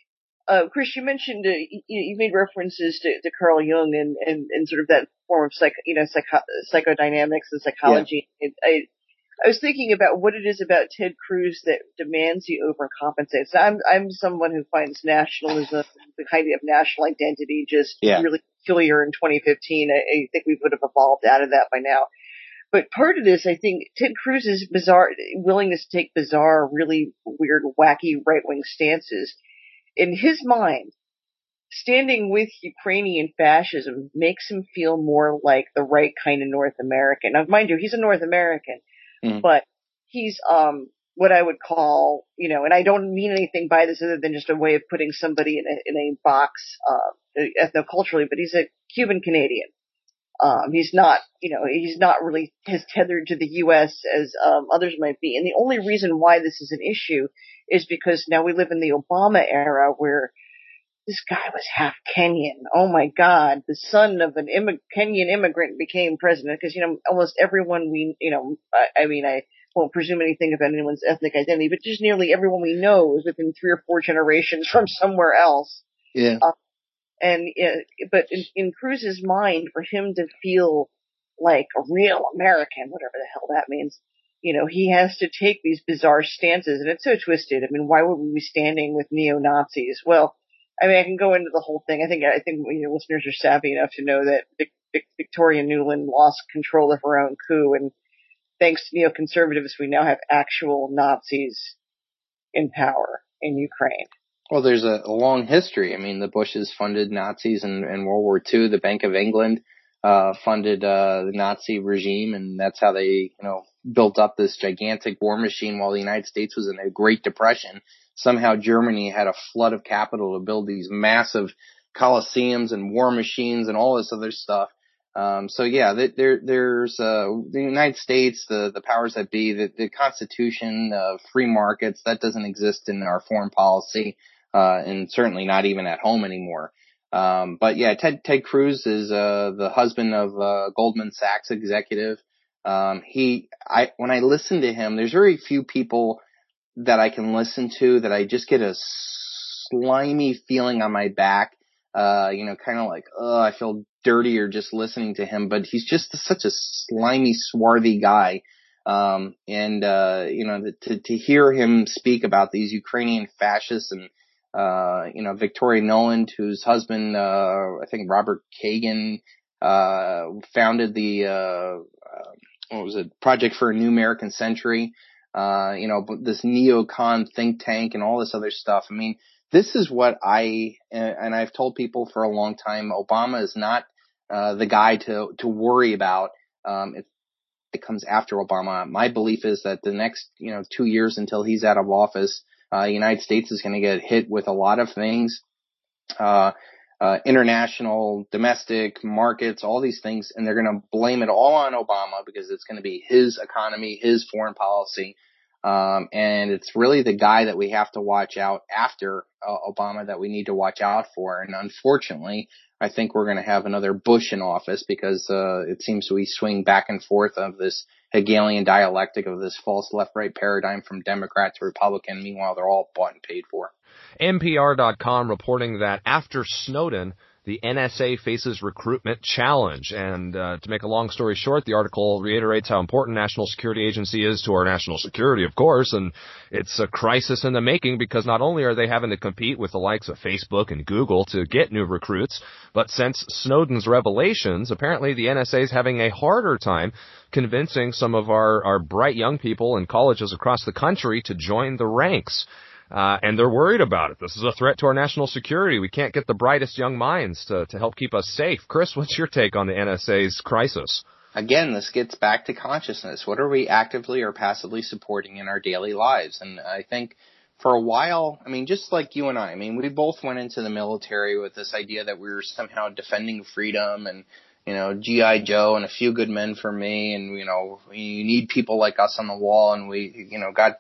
B: uh, Chris, you mentioned, uh, you, you made references to, to Carl Jung and, and, and sort of that form of psych, you know, psycho, psychodynamics and psychology. Yeah. It, I, I was thinking about what it is about Ted Cruz that demands he overcompensates. I'm, I'm someone who finds nationalism, the idea of national identity, just
C: yeah.
B: really peculiar in twenty fifteen. I, I think we would have evolved out of that by now. But part of this, I think, Ted Cruz's bizarre willingness to take bizarre, really weird, wacky right-wing stances. In his mind, standing with Ukrainian fascism makes him feel more like the right kind of North American. Now, mind you, he's a North American, mm. but he's um what I would call, you know, and I don't mean anything by this other than just a way of putting somebody in a, in a box uh, ethnoculturally, but he's a Cuban Canadian. Um, he's not, you know, he's not really as tethered to the U S as um, others might be. And the only reason why this is an issue is because now we live in the Obama era where this guy was half Kenyan. Oh my God. The son of an immig- Kenyan immigrant became president because, you know, almost everyone we, you know, I, I mean, I won't presume anything about anyone's ethnic identity, but just nearly everyone we know is within three or four generations from somewhere else.
C: Yeah.
B: Uh, And, uh, but in, in Cruz's mind, for him to feel like a real American, whatever the hell that means, you know, he has to take these bizarre stances, and it's so twisted. I mean, why would we be standing with neo-Nazis? Well, I mean, I can go into the whole thing. I think, I think you know, listeners are savvy enough to know that Vic, Vic, Victoria Nuland lost control of her own coup, and thanks to neoconservatives, we now have actual Nazis in power in Ukraine.
C: Well, there's a, a long history. I mean, the Bushes funded Nazis in, in World War Two. The Bank of England uh funded uh the Nazi regime, and that's how they, you know, built up this gigantic war machine while the United States was in a Great Depression. Somehow Germany had a flood of capital to build these massive coliseums and war machines and all this other stuff. Um, so yeah, there, there's, uh, the United States, the, the powers that be, the, the Constitution, uh, free markets, that doesn't exist in our foreign policy. Uh, and certainly not even at home anymore. Um, but yeah, Ted, Ted Cruz is, uh, the husband of, uh, Goldman Sachs executive. Um, he, I, when I listen to him, there's very few people that I can listen to that I just get a slimy feeling on my back. Uh, you know, kind of like, oh, I feel dirtier just listening to him, but he's just such a slimy, swarthy guy. Um, and, uh, you know, to, to hear him speak about these Ukrainian fascists and, Uh, you know, Victoria Nuland, whose husband, uh, I think Robert Kagan, uh, founded the, uh, uh, what was it, Project for a New American Century, uh, you know, this neocon think tank and all this other stuff. I mean, this is what I, and I've told people for a long time, Obama is not uh, the guy to, to worry about. Um, it, it comes after Obama. My belief is that the next, you know, two years until he's out of office, uh, the United States is going to get hit with a lot of things, uh, uh, international, domestic markets, all these things, and they're going to blame it all on Obama because it's going to be his economy, his foreign policy. Um, and it's really the guy that we have to watch out after uh, Obama that we need to watch out for. And unfortunately, I think we're going to have another Bush in office because uh, it seems we swing back and forth of this Hegelian dialectic of this false left-right paradigm from Democrat to Republican. Meanwhile, they're all bought and paid for.
A: N P R dot com reporting that after Snowden, the N S A faces recruitment challenge. And uh, to make a long story short, the article reiterates how important National Security Agency is to our national security, of course, and it's a crisis in the making because not only are they having to compete with the likes of Facebook and Google to get new recruits, but since Snowden's revelations, apparently the N S A is having a harder time convincing some of our, our bright young people in colleges across the country to join the ranks. Uh, and they're worried about it. This is a threat to our national security. We can't get the brightest young minds to, to help keep us safe. Chris, what's your take on the N S A's crisis?
C: Again, this gets back to consciousness. What are we actively or passively supporting in our daily lives? And I think for a while, I mean, just like you and I, I mean, we both went into the military with this idea that we were somehow defending freedom and, you know, G I Joe and a few good men for me. And, you know, you need people like us on the wall. And we, you know, got,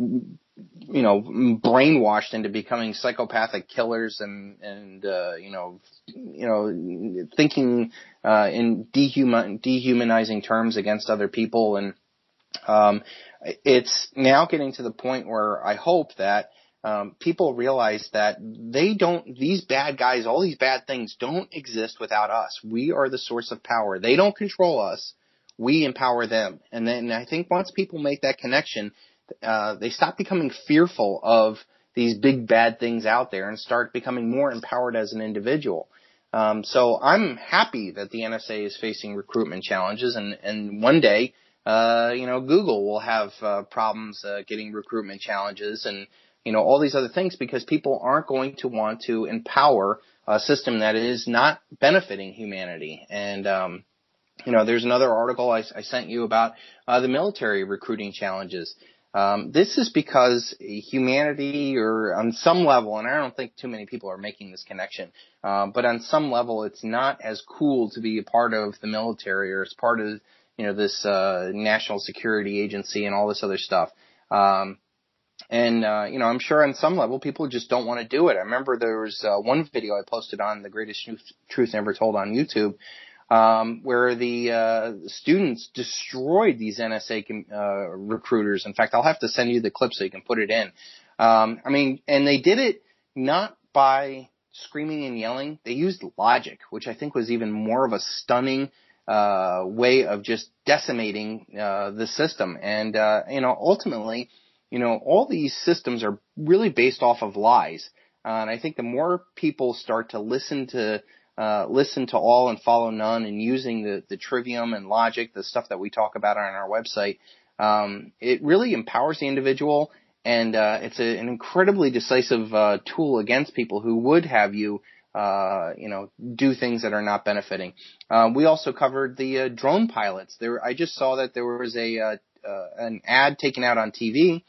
C: you know, brainwashed into becoming psychopathic killers and, and, uh, you know, you know, thinking, uh, in dehuman, dehumanizing terms against other people. And, um, it's now getting to the point where I hope that, um, people realize that they don't, these bad guys, all these bad things don't exist without us. We are the source of power. They don't control us. We empower them. And then I think once people make that connection, Uh, they stop becoming fearful of these big bad things out there and start becoming more empowered as an individual. Um, so I'm happy that the N S A is facing recruitment challenges, and, and one day, uh, you know, Google will have uh, problems uh, getting recruitment challenges and, you know, all these other things because people aren't going to want to empower a system that is not benefiting humanity. And, um, you know, there's another article I, I sent you about uh, the military recruiting challenges. Um, this is because humanity, or on some level, and I don't think too many people are making this connection, uh, but on some level, it's not as cool to be a part of the military or as part of, you know, this uh, national security agency and all this other stuff. Um, and, uh, you know, I'm sure on some level, people just don't want to do it. I remember there was uh, one video I posted on The Greatest Truth, Truth Never Told on YouTube, Um, where the uh, students destroyed these N S A uh, recruiters. In fact, I'll have to send you the clip so you can put it in. Um, I mean, and they did it not by screaming and yelling. They used logic, which I think was even more of a stunning uh, way of just decimating uh, the system. And, uh, you know, ultimately, you know, all these systems are really based off of lies. Uh, and I think the more people start to listen to Uh, listen to all and follow none, and using the, the trivium and logic, the stuff that we talk about on our website, um, it really empowers the individual, and uh, it's a, an incredibly decisive uh, tool against people who would have you, uh, you know, do things that are not benefiting. Uh, we also covered the uh, drone pilots. There, I just saw that there was a uh, uh, an ad taken out on T V,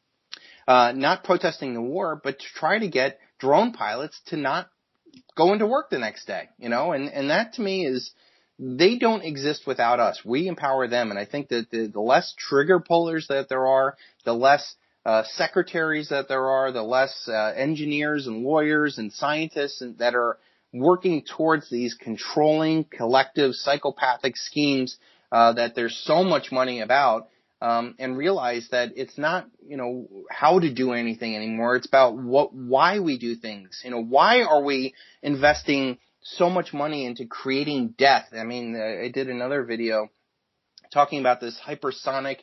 C: uh, not protesting the war, but to try to get drone pilots to not go into work the next day, you know, and, and that to me is, they don't exist without us. We empower them. And I think that the, the less trigger pullers that there are, the less uh, secretaries that there are, the less uh, engineers and lawyers and scientists that are working towards these controlling, collective, psychopathic schemes uh, that there's so much money about. Um, and realize that it's not, you know, how to do anything anymore. It's about what, why we do things. You know, why are we investing so much money into creating death? I mean, I did another video talking about this hypersonic,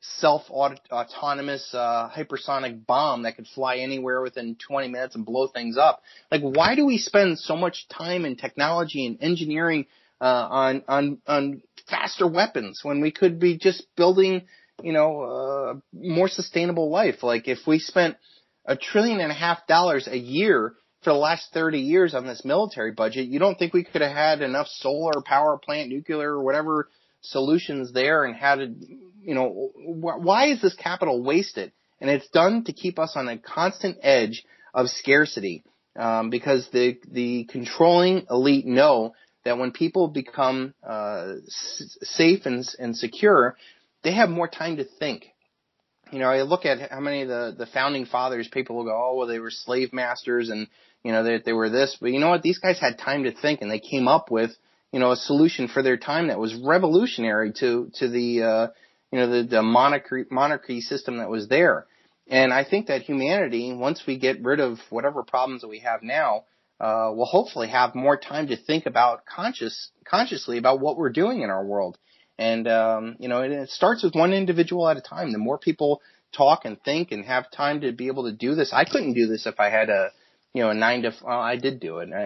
C: self-autonomous, uh, hypersonic bomb that could fly anywhere within twenty minutes and blow things up. Like, why do we spend so much time in technology and engineering uh, on, on, on faster weapons when we could be just building, you know, uh, more sustainable life. Like if we spent a trillion and a half dollars a year for the last thirty years on this military budget, you don't think we could have had enough solar power plant, nuclear, or whatever solutions there and had to, you know, wh- why is this capital wasted? And it's done to keep us on a constant edge of scarcity, um, because the, the controlling elite know that when people become, uh, s- safe and, and secure, they have more time to think. You know, I look at how many of the, the founding fathers, people will go, oh, well, they were slave masters and, you know, they, they were this. But you know what? These guys had time to think, and they came up with, you know, a solution for their time that was revolutionary to, to the, uh, you know, the, the monarchy, monarchy system that was there. And I think that humanity, once we get rid of whatever problems that we have now, uh, will hopefully have more time to think about conscious, consciously about what we're doing in our world. And, um, you know, it, it starts with one individual at a time. The more people talk and think and have time to be able to do this. I couldn't do this if I had a, you know, a nine to, well, I did do it.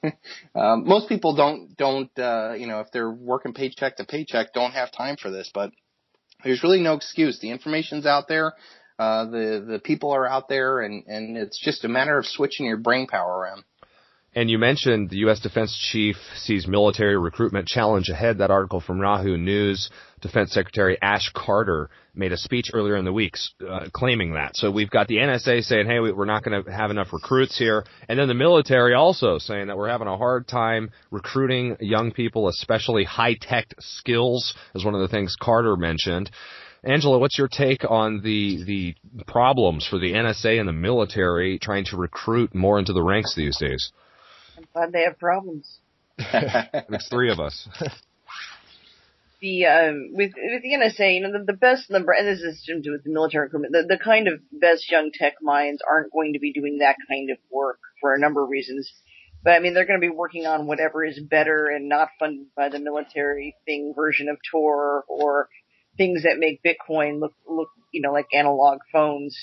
C: um, most people don't, don't, uh, you know, if they're working paycheck to paycheck, don't have time for this, but there's really no excuse. The information's out there. Uh, the, the people are out there, and, and it's just a matter of switching your brain power around.
A: And you mentioned the U S Defense Chief sees military recruitment challenge ahead. That article from Yahoo News. Defense Secretary Ash Carter made a speech earlier in the week uh, claiming that. So we've got the N S A saying, hey, we're not going to have enough recruits here. And then the military also saying that we're having a hard time recruiting young people, especially high-tech skills, is one of the things Carter mentioned. Angela, what's your take on the the problems for the N S A and the military trying to recruit more into the ranks these days?
B: I'm glad they have problems.
A: There's three of us.
B: the um, with with the N S A, you know, the, the best number, and this is to do with the military recruitment. The, the kind of best young tech minds aren't going to be doing that kind of work for a number of reasons. But I mean, they're going to be working on whatever is better and not funded by the military thing version of Tor, or things that make Bitcoin look look, you know, like analog phones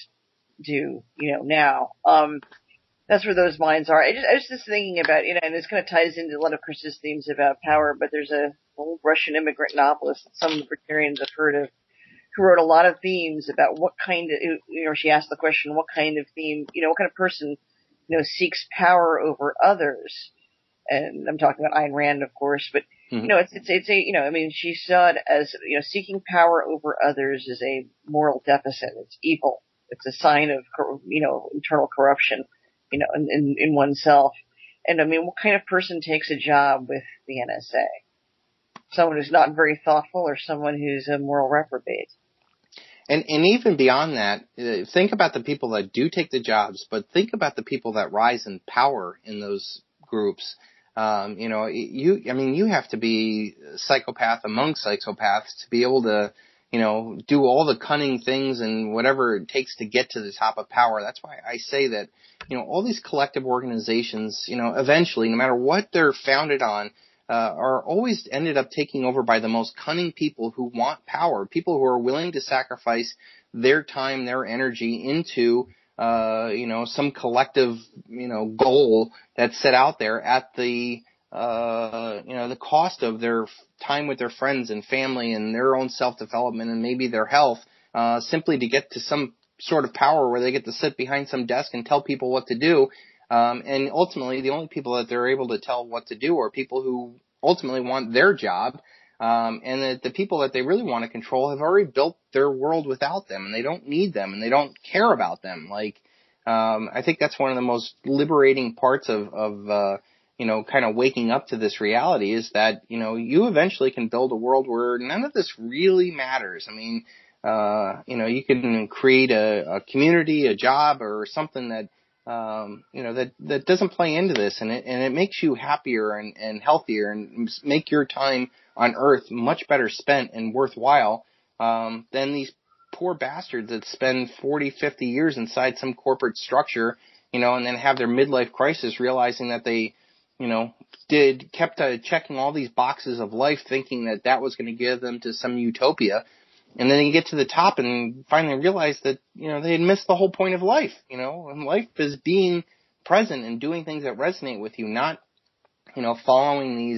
B: do, you know, now. Um, That's where those minds are. I, just, I was just thinking about, you know, and this kind of ties into a lot of Chris's themes about power, but there's a old Russian immigrant novelist that some libertarians have heard of, who wrote a lot of themes about what kind of, you know, she asked the question, what kind of theme, you know, what kind of person, you know, seeks power over others. And I'm talking about Ayn Rand, of course, but, mm-hmm. you know, it's, it's, it's a, you know, I mean, she saw it as, you know, seeking power over others is a moral deficit. It's evil. It's a sign of, you know, internal corruption. You know, in, in, in oneself. And I mean, what kind of person takes a job with the N S A? Someone who's not very thoughtful, or someone who's a moral reprobate?
C: And, and even beyond that, think about the people that do take the jobs, but think about the people that rise in power in those groups. Um, you know, you, I mean, you have to be a psychopath among psychopaths to be able to, you know, do all the cunning things and whatever it takes to get to the top of power. That's why I say that, you know, all these collective organizations, you know, eventually, no matter what they're founded on, uh, are always ended up taking over by the most cunning people who want power, people who are willing to sacrifice their time, their energy into, uh, you know, some collective, you know, goal that's set out there at the, uh, you know, the cost of their time with their friends and family and their own self-development and maybe their health, uh, simply to get to some sort of power where they get to sit behind some desk and tell people what to do. Um, and ultimately, the only people that they're able to tell what to do are people who ultimately want their job. Um, and the, the people that they really want to control have already built their world without them, and they don't need them, and they don't care about them. Like, um, I think that's one of the most liberating parts of, of, uh, you know, kind of waking up to this reality is that, you know, you eventually can build a world where none of this really matters. I mean, Uh, you know, you can create a, a community, a job, or something that, um, you know, that, that doesn't play into this, and it, and it makes you happier and, and healthier and make your time on Earth much better spent and worthwhile, um, than these poor bastards that spend forty, fifty years inside some corporate structure, you know, and then have their midlife crisis realizing that they, you know, did, kept uh, checking all these boxes of life thinking that that was going to give them to some utopia. And then you get to the top and finally realize that, you know, they had missed the whole point of life, you know, and life is being present and doing things that resonate with you, not, you know, following these,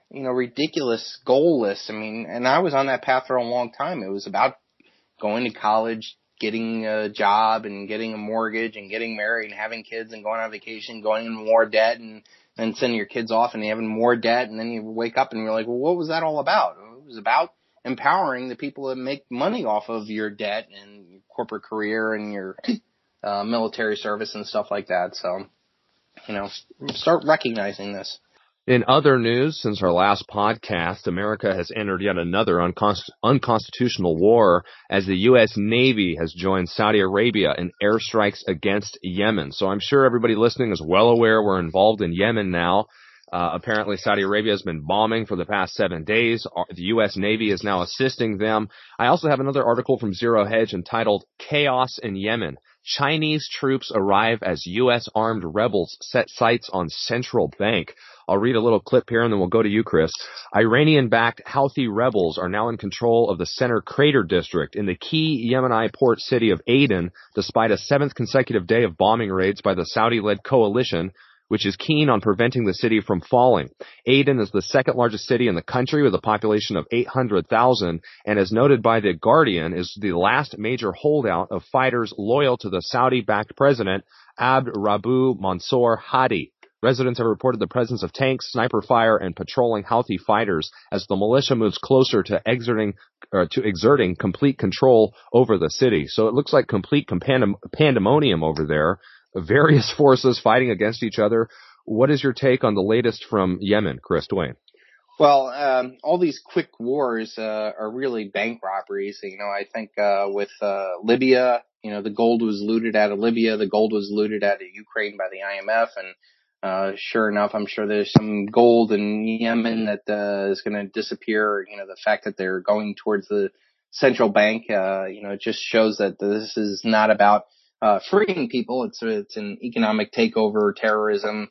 C: you know, ridiculous goal lists. I mean, and I was on that path for a long time. It was about going to college, getting a job and getting a mortgage and getting married and having kids and going on vacation, going in more debt and then sending your kids off and having more debt. And then you wake up and you're like, well, what was that all about? It was about empowering the people that make money off of your debt and your corporate career and your uh, military service and stuff like that. So, you know, start recognizing this.
A: In other news, since our last podcast, America has entered yet another unconst- unconstitutional war as the U S Navy has joined Saudi Arabia in airstrikes against Yemen. So I'm sure everybody listening is well aware we're involved in Yemen now. Uh, apparently Saudi Arabia has been bombing for the past seven days. The U S Navy is now assisting them. I also have another article from Zero Hedge entitled Chaos in Yemen. Chinese troops arrive as U S armed rebels set sights on central bank. I'll read a little clip here and then we'll go to you, Chris. Iranian-backed Houthi rebels are now in control of the Center Crater district in the key Yemeni port city of Aden, despite a seventh consecutive day of bombing raids by the Saudi-led coalition, which is keen on preventing the city from falling. Aden is the second largest city in the country with a population of eight hundred thousand, and as noted by The Guardian, is the last major holdout of fighters loyal to the Saudi-backed president, Abd Rabbu Mansour Hadi. Residents have reported the presence of tanks, sniper fire, and patrolling Houthi fighters as the militia moves closer to exerting, or to exerting complete control over the city. So it looks like complete pandem- pandemonium over there. Various forces fighting against each other. What is your take on the latest from Yemen, Chris Duane?
C: Well, um, all these quick wars uh, are really bank robberies. You know, I think uh, with uh, Libya, you know, the gold was looted out of Libya. The gold was looted out of Ukraine by the I M F. And uh, sure enough, I'm sure there's some gold in Yemen that uh, is going to disappear. You know, the fact that they're going towards the central bank, uh, you know, it just shows that this is not about Uh, freeing people. It's it's an economic takeover, terrorism,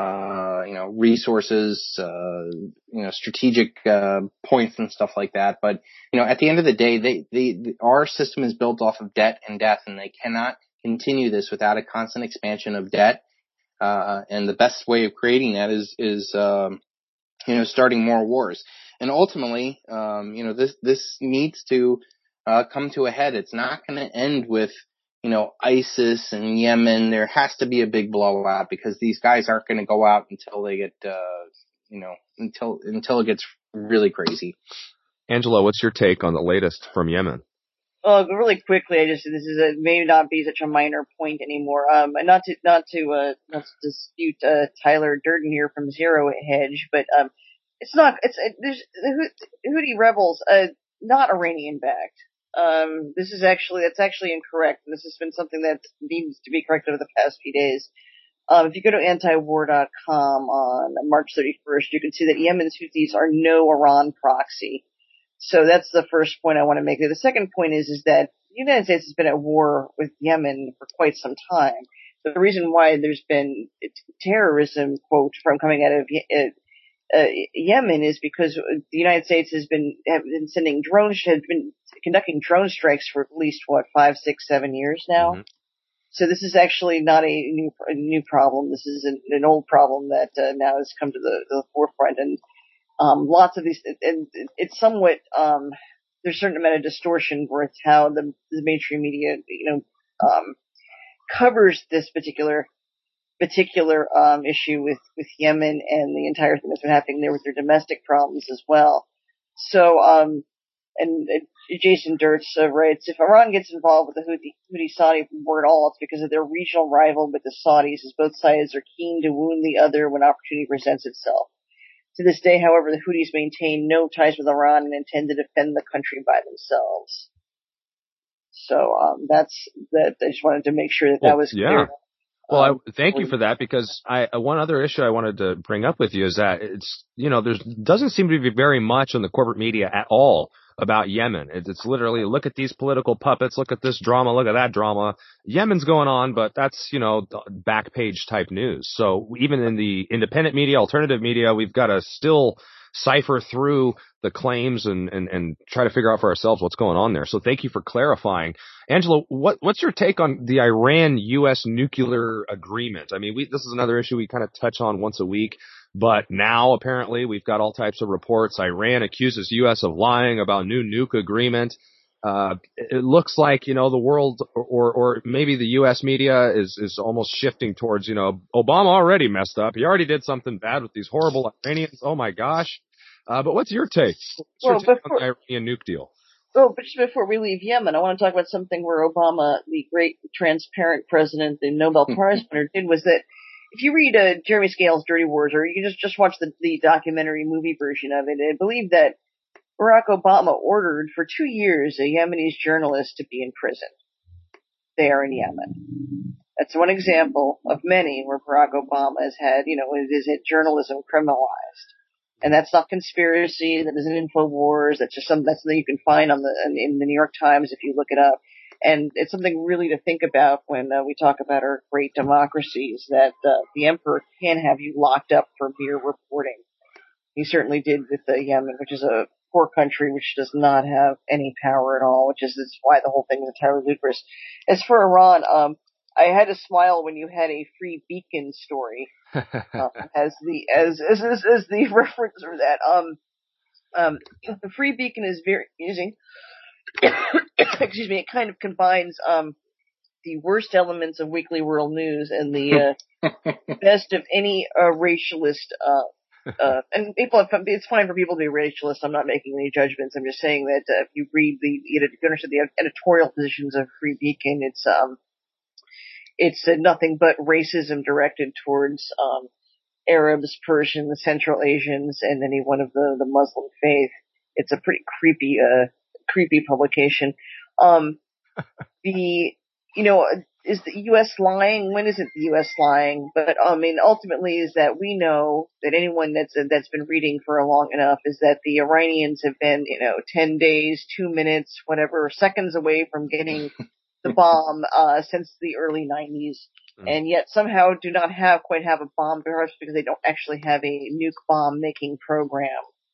C: uh, you know, resources, uh, you know, strategic uh, points and stuff like that. But you know, at the end of the day, they, they, they our system is built off of debt and death, and they cannot continue this without a constant expansion of debt. Uh, and the best way of creating that is is um, you know, starting more wars. And ultimately, um, you know, this this needs to uh, come to a head. It's not going to end with, you know, ISIS and Yemen. There has to be a big blowout because these guys aren't going to go out until they get, uh, you know, until, until it gets really crazy.
A: Angela, what's your take on the latest from Yemen?
B: Well, really quickly, I just, this is a, may not be such a minor point anymore. Um, and not to, not to, uh, not to dispute, uh, Tyler Durden here from Zero Hedge, but, um, it's not, it's, it, there's, the Houthi rebels, uh, not Iranian backed. Um, this is actually, that's actually incorrect. This has been something that needs to be corrected over the past few days. Um, if you go to anti war dot com on March thirty-first, you can see that Yemen's Houthis are no Iran proxy. So that's the first point I want to make. The second point is, is that the United States has been at war with Yemen for quite some time. The reason why there's been terrorism, quote, from coming out of uh, Uh, Yemen is because the United States has been have been sending drones, has been conducting drone strikes for at least what five, six, seven years now. Mm-hmm. So this is actually not a new a new problem. This is an, an old problem that uh, now has come to the, the forefront, and um, lots of these. And it's somewhat um, there's a certain amount of distortion with how the, the mainstream media, you know, um, covers this particular. particular um issue with with Yemen and the entire thing that's been happening there with their domestic problems as well. So um and uh, Jason Dirtz uh, writes, if Iran gets involved with the Houthi, Houthi Saudi war at all, it's because of their regional rival with the Saudis, as both sides are keen to wound the other when opportunity presents itself. To this day, however, the Houthis maintain no ties with Iran and intend to defend the country by themselves. So um that's that. I just wanted to make sure that well, that was
A: yeah.
B: clear.
A: Well, I, thank you for that, because I, one other issue I wanted to bring up with you is that it's, you know, there doesn't seem to be very much in the corporate media at all about Yemen. It's, it's literally, look at these political puppets, look at this drama, look at that drama. Yemen's going on, but that's, you know, back page type news. So even in the independent media, alternative media, we've got to still cipher through the claims and, and, and try to figure out for ourselves what's going on there. So thank you for clarifying. Angela, what, what's your take on the Iran-U S nuclear agreement? I mean, we, this is another issue we kind of touch on once a week, but now apparently we've got all types of reports. Iran accuses U S of lying about new nuke agreement. Uh, it looks like, you know, the world or, or maybe the U S media is, is almost shifting towards, you know, Obama already messed up. He already did something bad with these horrible Iranians. Oh my gosh. Uh, but what's your take? What's
B: well,
A: your take
B: before,
A: on the Iranian nuke deal?
B: Oh, but just before we leave Yemen, I want to talk about something where Obama, the great transparent president, the Nobel Prize winner, did was that if you read uh, Jeremy Scales' Dirty Wars, or you can just, just watch the, the documentary movie version of it, I believe that Barack Obama ordered for two years a Yemenis journalist to be in prison there in Yemen. That's one example of many where Barack Obama has had, you know, his journalism criminalized. And that's not conspiracy, that isn't InfoWars, that's just something, that's something you can find on the, in the New York Times if you look it up. And it's something really to think about when uh, we talk about our great democracies, that uh, the emperor can have you locked up for mere reporting. He certainly did with uh, Yemen, which is a poor country which does not have any power at all, which is, is why the whole thing is entirely ludicrous. As for Iran, um, I had to smile when you had a Free Beacon story um, as the as, as as as the reference for that. Um, um, the Free Beacon is very amusing. Excuse me. It kind of combines um the worst elements of Weekly World News and the uh, best of any uh, racialist. Uh, uh, and people, have, it's fine for people to be racialist. I'm not making any judgments. I'm just saying that uh, if you read the, you understand the editorial positions of Free Beacon, it's um. It's uh, nothing but racism directed towards um, Arabs, Persians, Central Asians, and anyone of the, the Muslim faith. It's a pretty creepy, uh, creepy publication. Um, the, you know, is the U S lying? When isn't the U S lying? But I mean, ultimately, is that we know that anyone that's uh, that's been reading for long enough is that the Iranians have been, you know, ten days, two minutes, whatever, seconds away from getting the bomb uh since the early nineties, mm. and yet somehow do not have quite have a bomb, perhaps because they don't actually have a nuke bomb making program.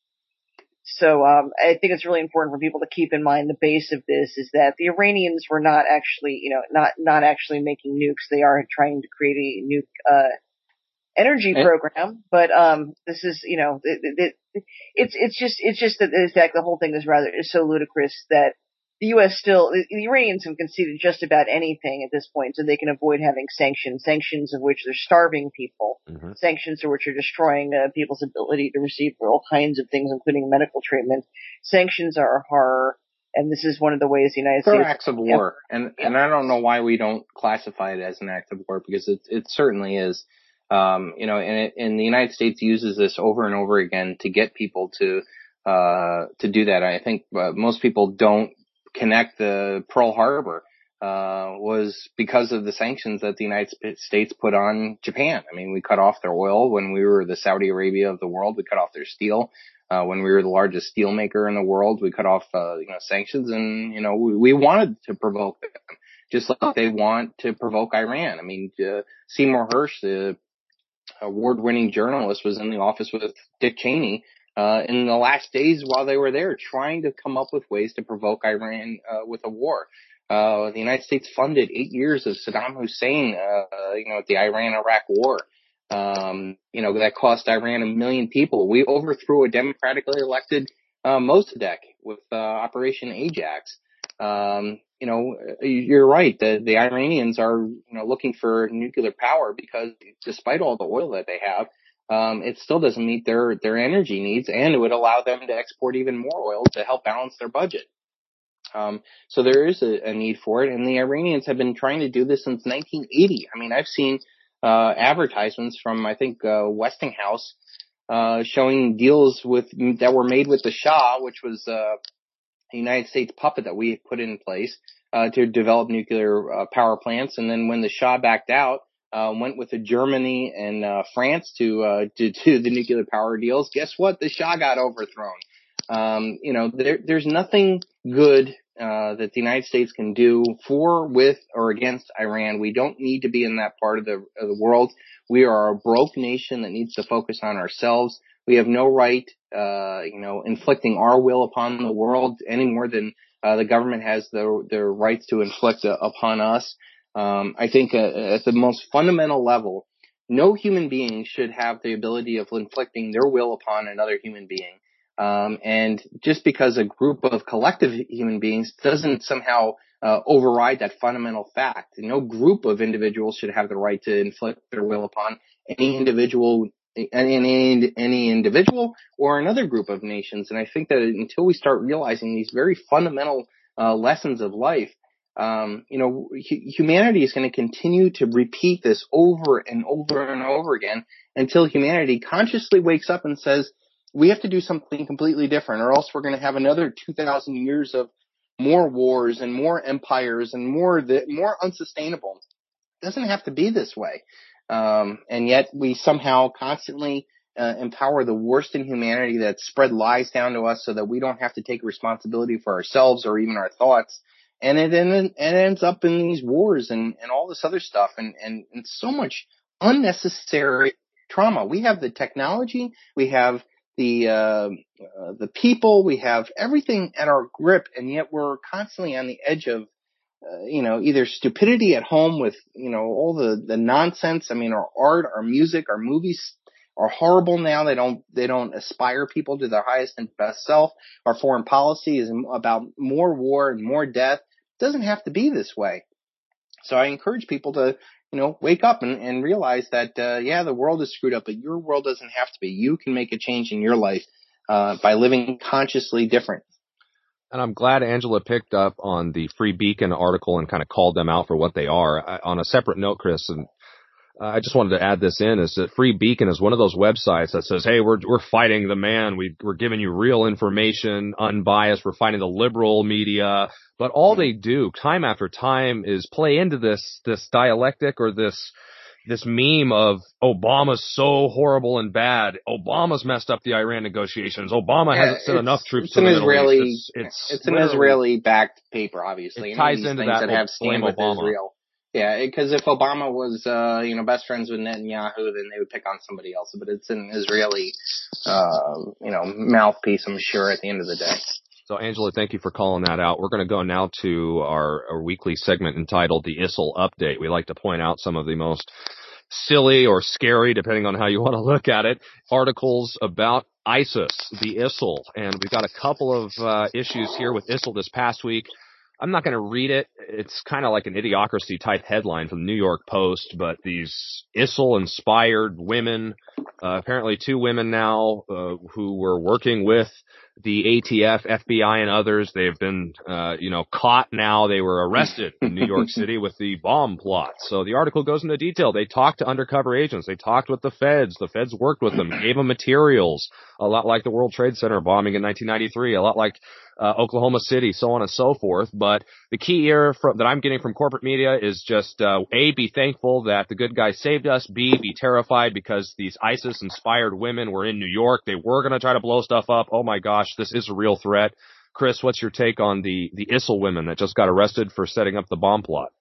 B: So um I think it's really important for people to keep in mind the base of this is that the Iranians were not actually, you know, not not actually making nukes. They are trying to create a nuke uh energy program, but um this is, you know, it, it, it, it's it's just it's just that in fact the whole thing is rather is so ludicrous that the U S still, the Iranians have conceded just about anything at this point so they can avoid having sanctions, sanctions of which they're starving people, mm-hmm. sanctions of which are destroying uh, people's ability to receive all kinds of things, including medical treatment. Sanctions are a horror, and this is one of the ways the United
C: They're
B: States...
C: They're acts of war, yeah. and yeah. and I don't know why we don't classify it as an act of war, because it, it certainly is. Um, you know, and, it, and the United States uses this over and over again to get people to uh to do that. I think uh, most people don't connect the Pearl Harbor uh was because of the sanctions that the United States put on Japan. I mean, we cut off their oil when we were the Saudi Arabia of the world. We cut off their steel uh when we were the largest steel maker in the world. We cut off uh, you know sanctions, and you know we, we wanted to provoke them, just like they want to provoke Iran. I mean, uh, Seymour Hersh, the award-winning journalist, was in the office with Dick Cheney Uh, in the last days while they were there, trying to come up with ways to provoke Iran uh, with a war. Uh, the United States funded eight years of Saddam Hussein, uh, you know, the Iran-Iraq war. Um, you know, that cost Iran a million people. We overthrew a democratically elected uh, Mossadegh with uh, Operation Ajax. Um, you know, you're right. The, the Iranians are, you know, looking for nuclear power because despite all the oil that they have, Um, it still doesn't meet their, their energy needs, and it would allow them to export even more oil to help balance their budget. Um, so there is a, a need for it, and the Iranians have been trying to do this since nineteen eighty. I mean, I've seen, uh, advertisements from, I think, uh, Westinghouse, uh, showing deals with, that were made with the Shah, which was, uh, a United States puppet that we put in place, uh, to develop nuclear, uh, power plants. And then when the Shah backed out, Uh, went with the Germany and uh, France to uh, to do the nuclear power deals. Guess what? The Shah got overthrown. Um, you know, there, there's nothing good uh, that the United States can do for, with, or against Iran. We don't need to be in that part of the of the world. We are a broke nation that needs to focus on ourselves. We have no right, uh, you know, inflicting our will upon the world any more than uh, the government has the the rights to inflict uh, upon us. Um, I think uh, at the most fundamental level, no human being should have the ability of inflicting their will upon another human being. Um, and just because a group of collective human beings doesn't somehow uh, override that fundamental fact. No group of individuals should have the right to inflict their will upon any individual, any, any individual or another group of nations. And I think that until we start realizing these very fundamental uh, lessons of life, Um, you know, hu- humanity is going to continue to repeat this over and over and over again until humanity consciously wakes up and says, we have to do something completely different, or else we're going to have another two thousand years of more wars and more empires and more, the, more unsustainable. It doesn't have to be this way. Um, and yet we somehow constantly uh, empower the worst in humanity that spread lies down to us so that we don't have to take responsibility for ourselves or even our thoughts. And it, and it ends up in these wars and, and all this other stuff and, and, and so much unnecessary trauma. We have the technology, we have the, uh, uh, the people, we have everything at our grip, and yet we're constantly on the edge of, uh, you know, either stupidity at home with, you know, all the, the nonsense. I mean, our art, our music, our movies are horrible now. They don't, they don't aspire people to their highest and best self. Our foreign policy is about more war and more death. It doesn't have to be this way. So I encourage people to, you know, wake up and, and realize that, uh, yeah, the world is screwed up, but your world doesn't have to be. You can make a change in your life, uh, by living consciously different.
A: And I'm glad Angela picked up on the Free Beacon article and kind of called them out for what they are. I, on a separate note, Chris, and I just wanted to add this in, is that Free Beacon is one of those websites that says, hey, we're we're fighting the man. We, we're giving you real information, unbiased. We're fighting the liberal media. But all they do time after time is play into this this dialectic or this this meme of Obama's so horrible and bad. Obama's messed up the Iran negotiations. Obama yeah, hasn't sent enough troops to the Middle
C: Israeli,
A: East. It's, it's,
C: it's an Israeli-backed paper, obviously.
A: It ties into
C: things
A: that,
C: that have stand with
A: Obama.
C: Israel. Yeah, because if Obama was, uh, you know, best friends with Netanyahu, then they would pick on somebody else. But it's an Israeli, uh, you know, mouthpiece, I'm sure, at the end of the day.
A: So, Angela, thank you for calling that out. We're going to go now to our, our weekly segment entitled the I S I L Update. We like to point out some of the most silly or scary, depending on how you want to look at it, articles about ISIS, the I S I L. And we've got a couple of uh, issues here with I S I L this past week. I'm not going to read it. It's kind of like an Idiocracy type headline from the New York Post, but these I S I L-inspired women, uh, apparently two women now, uh, who were working with the A T F, F B I, and others. They've been, uh, you know, caught now. They were arrested in New York City with the bomb plot. So the article goes into detail. They talked to undercover agents. They talked with the feds. The feds worked with them, gave them materials, a lot like the World Trade Center bombing in nineteen ninety-three, a lot like Uh, Oklahoma City, so on and so forth. But the key here from, that I'm getting from corporate media is just, uh, A, be thankful that the good guys saved us. B, be terrified because these ISIS-inspired women were in New York. They were going to try to blow stuff up. Oh, my gosh, this is a real threat. Chris, what's your take on the, the I S I L women that just got arrested for setting up the bomb plot?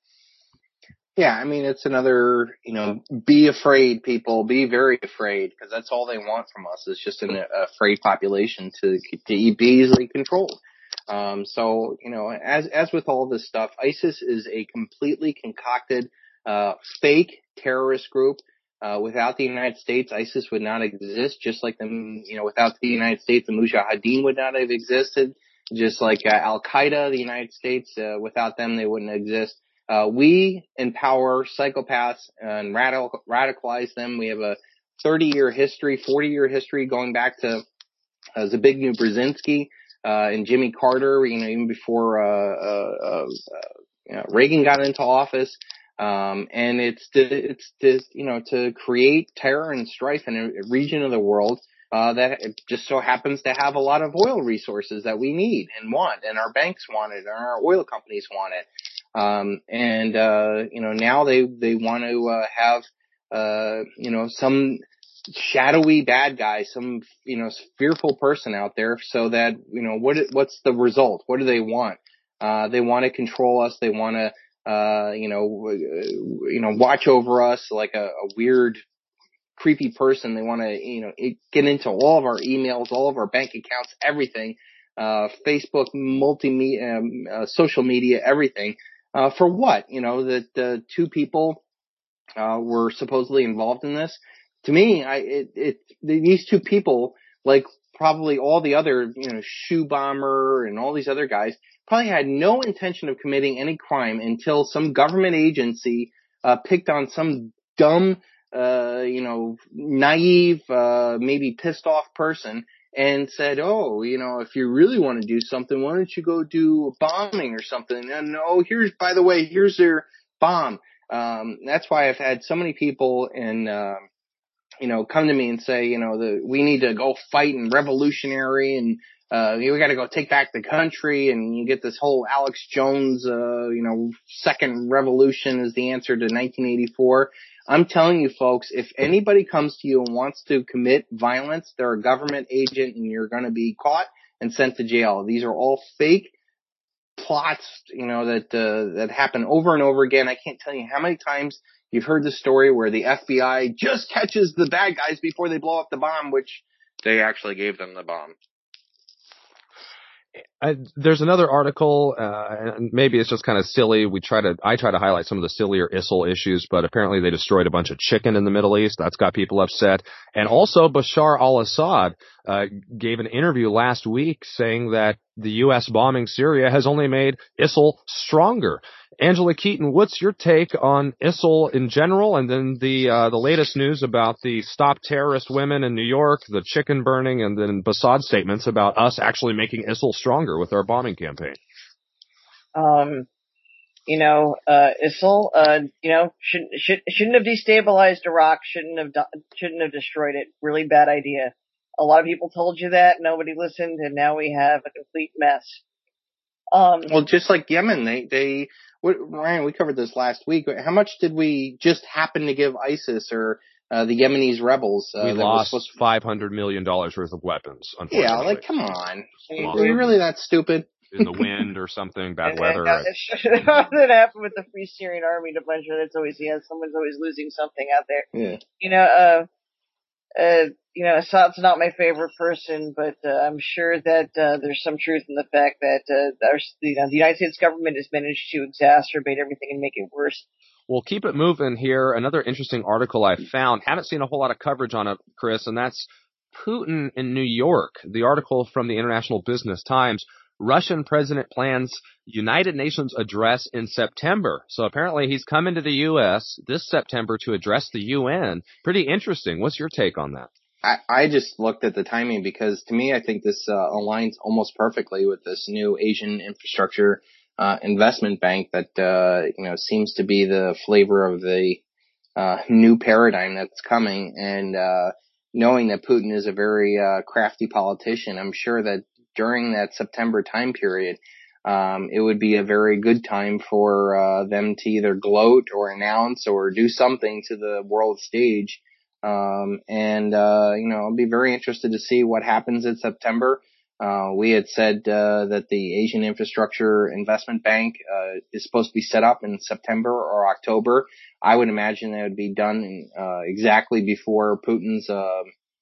C: Yeah, I mean, it's another, you know, be afraid, people. Be very afraid, because that's all they want from us is just an afraid population to, to be easily controlled. Um, so, you know, as, as with all this stuff, ISIS is a completely concocted, uh, fake terrorist group. Uh, without the United States, ISIS would not exist, just like the, you know, without the United States, the Mujahideen would not have existed, just like uh, Al-Qaeda, the United States, uh, without them, they wouldn't exist. Uh, we empower psychopaths and radical, radicalize them. We have a thirty year history, forty year history going back to uh, Zbigniew Brzezinski, uh, and Jimmy Carter, you know, even before, uh, uh, uh, you know, Reagan got into office. Um, and it's to, it's to, you know, to create terror and strife in a region of the world, uh, that just so happens to have a lot of oil resources that we need and want, and our banks want it, and our oil companies want it. Um, and, uh, you know, now they, they want to, uh, have, uh, you know, some shadowy bad guy, some, you know, fearful person out there so that, you know, what, what's the result? What do they want? Uh, they want to control us. They want to, uh, you know, you know, watch over us like a, a weird creepy person. They want to, you know, get into all of our emails, all of our bank accounts, everything, uh, Facebook, multimedia, um, uh, social media, everything. Uh, for what? You know, that the two people, uh, were supposedly involved in this. To me, I, it, it, these two people, like probably all the other, you know, Shoe Bomber and all these other guys, probably had no intention of committing any crime until some government agency, uh, picked on some dumb, uh, you know, naive, uh, maybe pissed off person and said, oh, you know, if you really want to do something, why don't you go do a bombing or something? And oh, here's, by the way, here's their bomb. Um, that's why I've had so many people in, uh, you know, come to me and say, you know, the, we need to go fight and revolutionary and, uh, we got to go take back the country. And you get this whole Alex Jones, uh, you know, second revolution is the answer to nineteen eighty-four. I'm telling you folks, if anybody comes to you and wants to commit violence, they're a government agent and you're going to be caught and sent to jail. These are all fake plots, you know, that, uh, that happen over and over again. I can't tell you how many times you've heard the story where the F B I just catches the bad guys before they blow up the bomb, which they actually gave them the bomb.
A: I, there's another article, uh, and maybe it's just kind of silly. We try to, I try to highlight some of the sillier I S I L issues, but apparently they destroyed a bunch of chicken in the Middle East. That's got people upset. And also Bashar al-Assad, uh, gave an interview last week saying that the U S bombing Syria has only made I S I L stronger. Angela Keaton, what's your take on I S I L in general, and then the uh, the latest news about the Stop Terrorist Women in New York, the chicken burning, and then Bassad's statements about us actually making I S I L stronger with our bombing campaign?
B: Um, you know, uh, I S I L, uh, you know, shouldn't should, shouldn't have destabilized Iraq, shouldn't have do- shouldn't have destroyed it. Really bad idea. A lot of people told you that, nobody listened, and now we have a complete mess. Um,
C: well, just like Yemen, they, they, what, Ryan, we covered this last week. How much did we just happen to give ISIS or, uh, the Yemenis rebels? Uh,
A: we lost to... five hundred million dollars worth of weapons, unfortunately.
C: Yeah, like, come on. Are we really that stupid?
A: In the wind or something, bad
B: and,
A: weather.
B: And, and, right? That happened with the Free Syrian Army to bunch of that's always, yeah, someone's always losing something out there.
C: Yeah.
B: You know, uh, uh, you know, Assad's not my favorite person, but uh, I'm sure that uh, there's some truth in the fact that uh, our, you know, the United States government has managed to exacerbate everything and make it worse.
A: We'll keep it moving here. Another interesting article I found. Haven't seen a whole lot of coverage on it, Chris, and that's Putin in New York. The article from the International Business Times. Russian president plans United Nations address in September. So apparently he's coming to the U S this September to address the U N. Pretty interesting. What's your take on that?
C: I, I just looked at the timing because to me, I think this uh, aligns almost perfectly with this new Asian infrastructure uh, investment bank that, uh, you know, seems to be the flavor of the uh, new paradigm that's coming. And uh, knowing that Putin is a very uh, crafty politician, I'm sure that during that September time period, um, it would be a very good time for uh, them to either gloat or announce or do something to the world stage. Um, and, uh, you know, I'll be very interested to see what happens in September. Uh, we had said, uh, that the Asian Infrastructure Investment Bank, uh, is supposed to be set up in September or October. I would imagine that would be done, in, uh, exactly before Putin's, uh,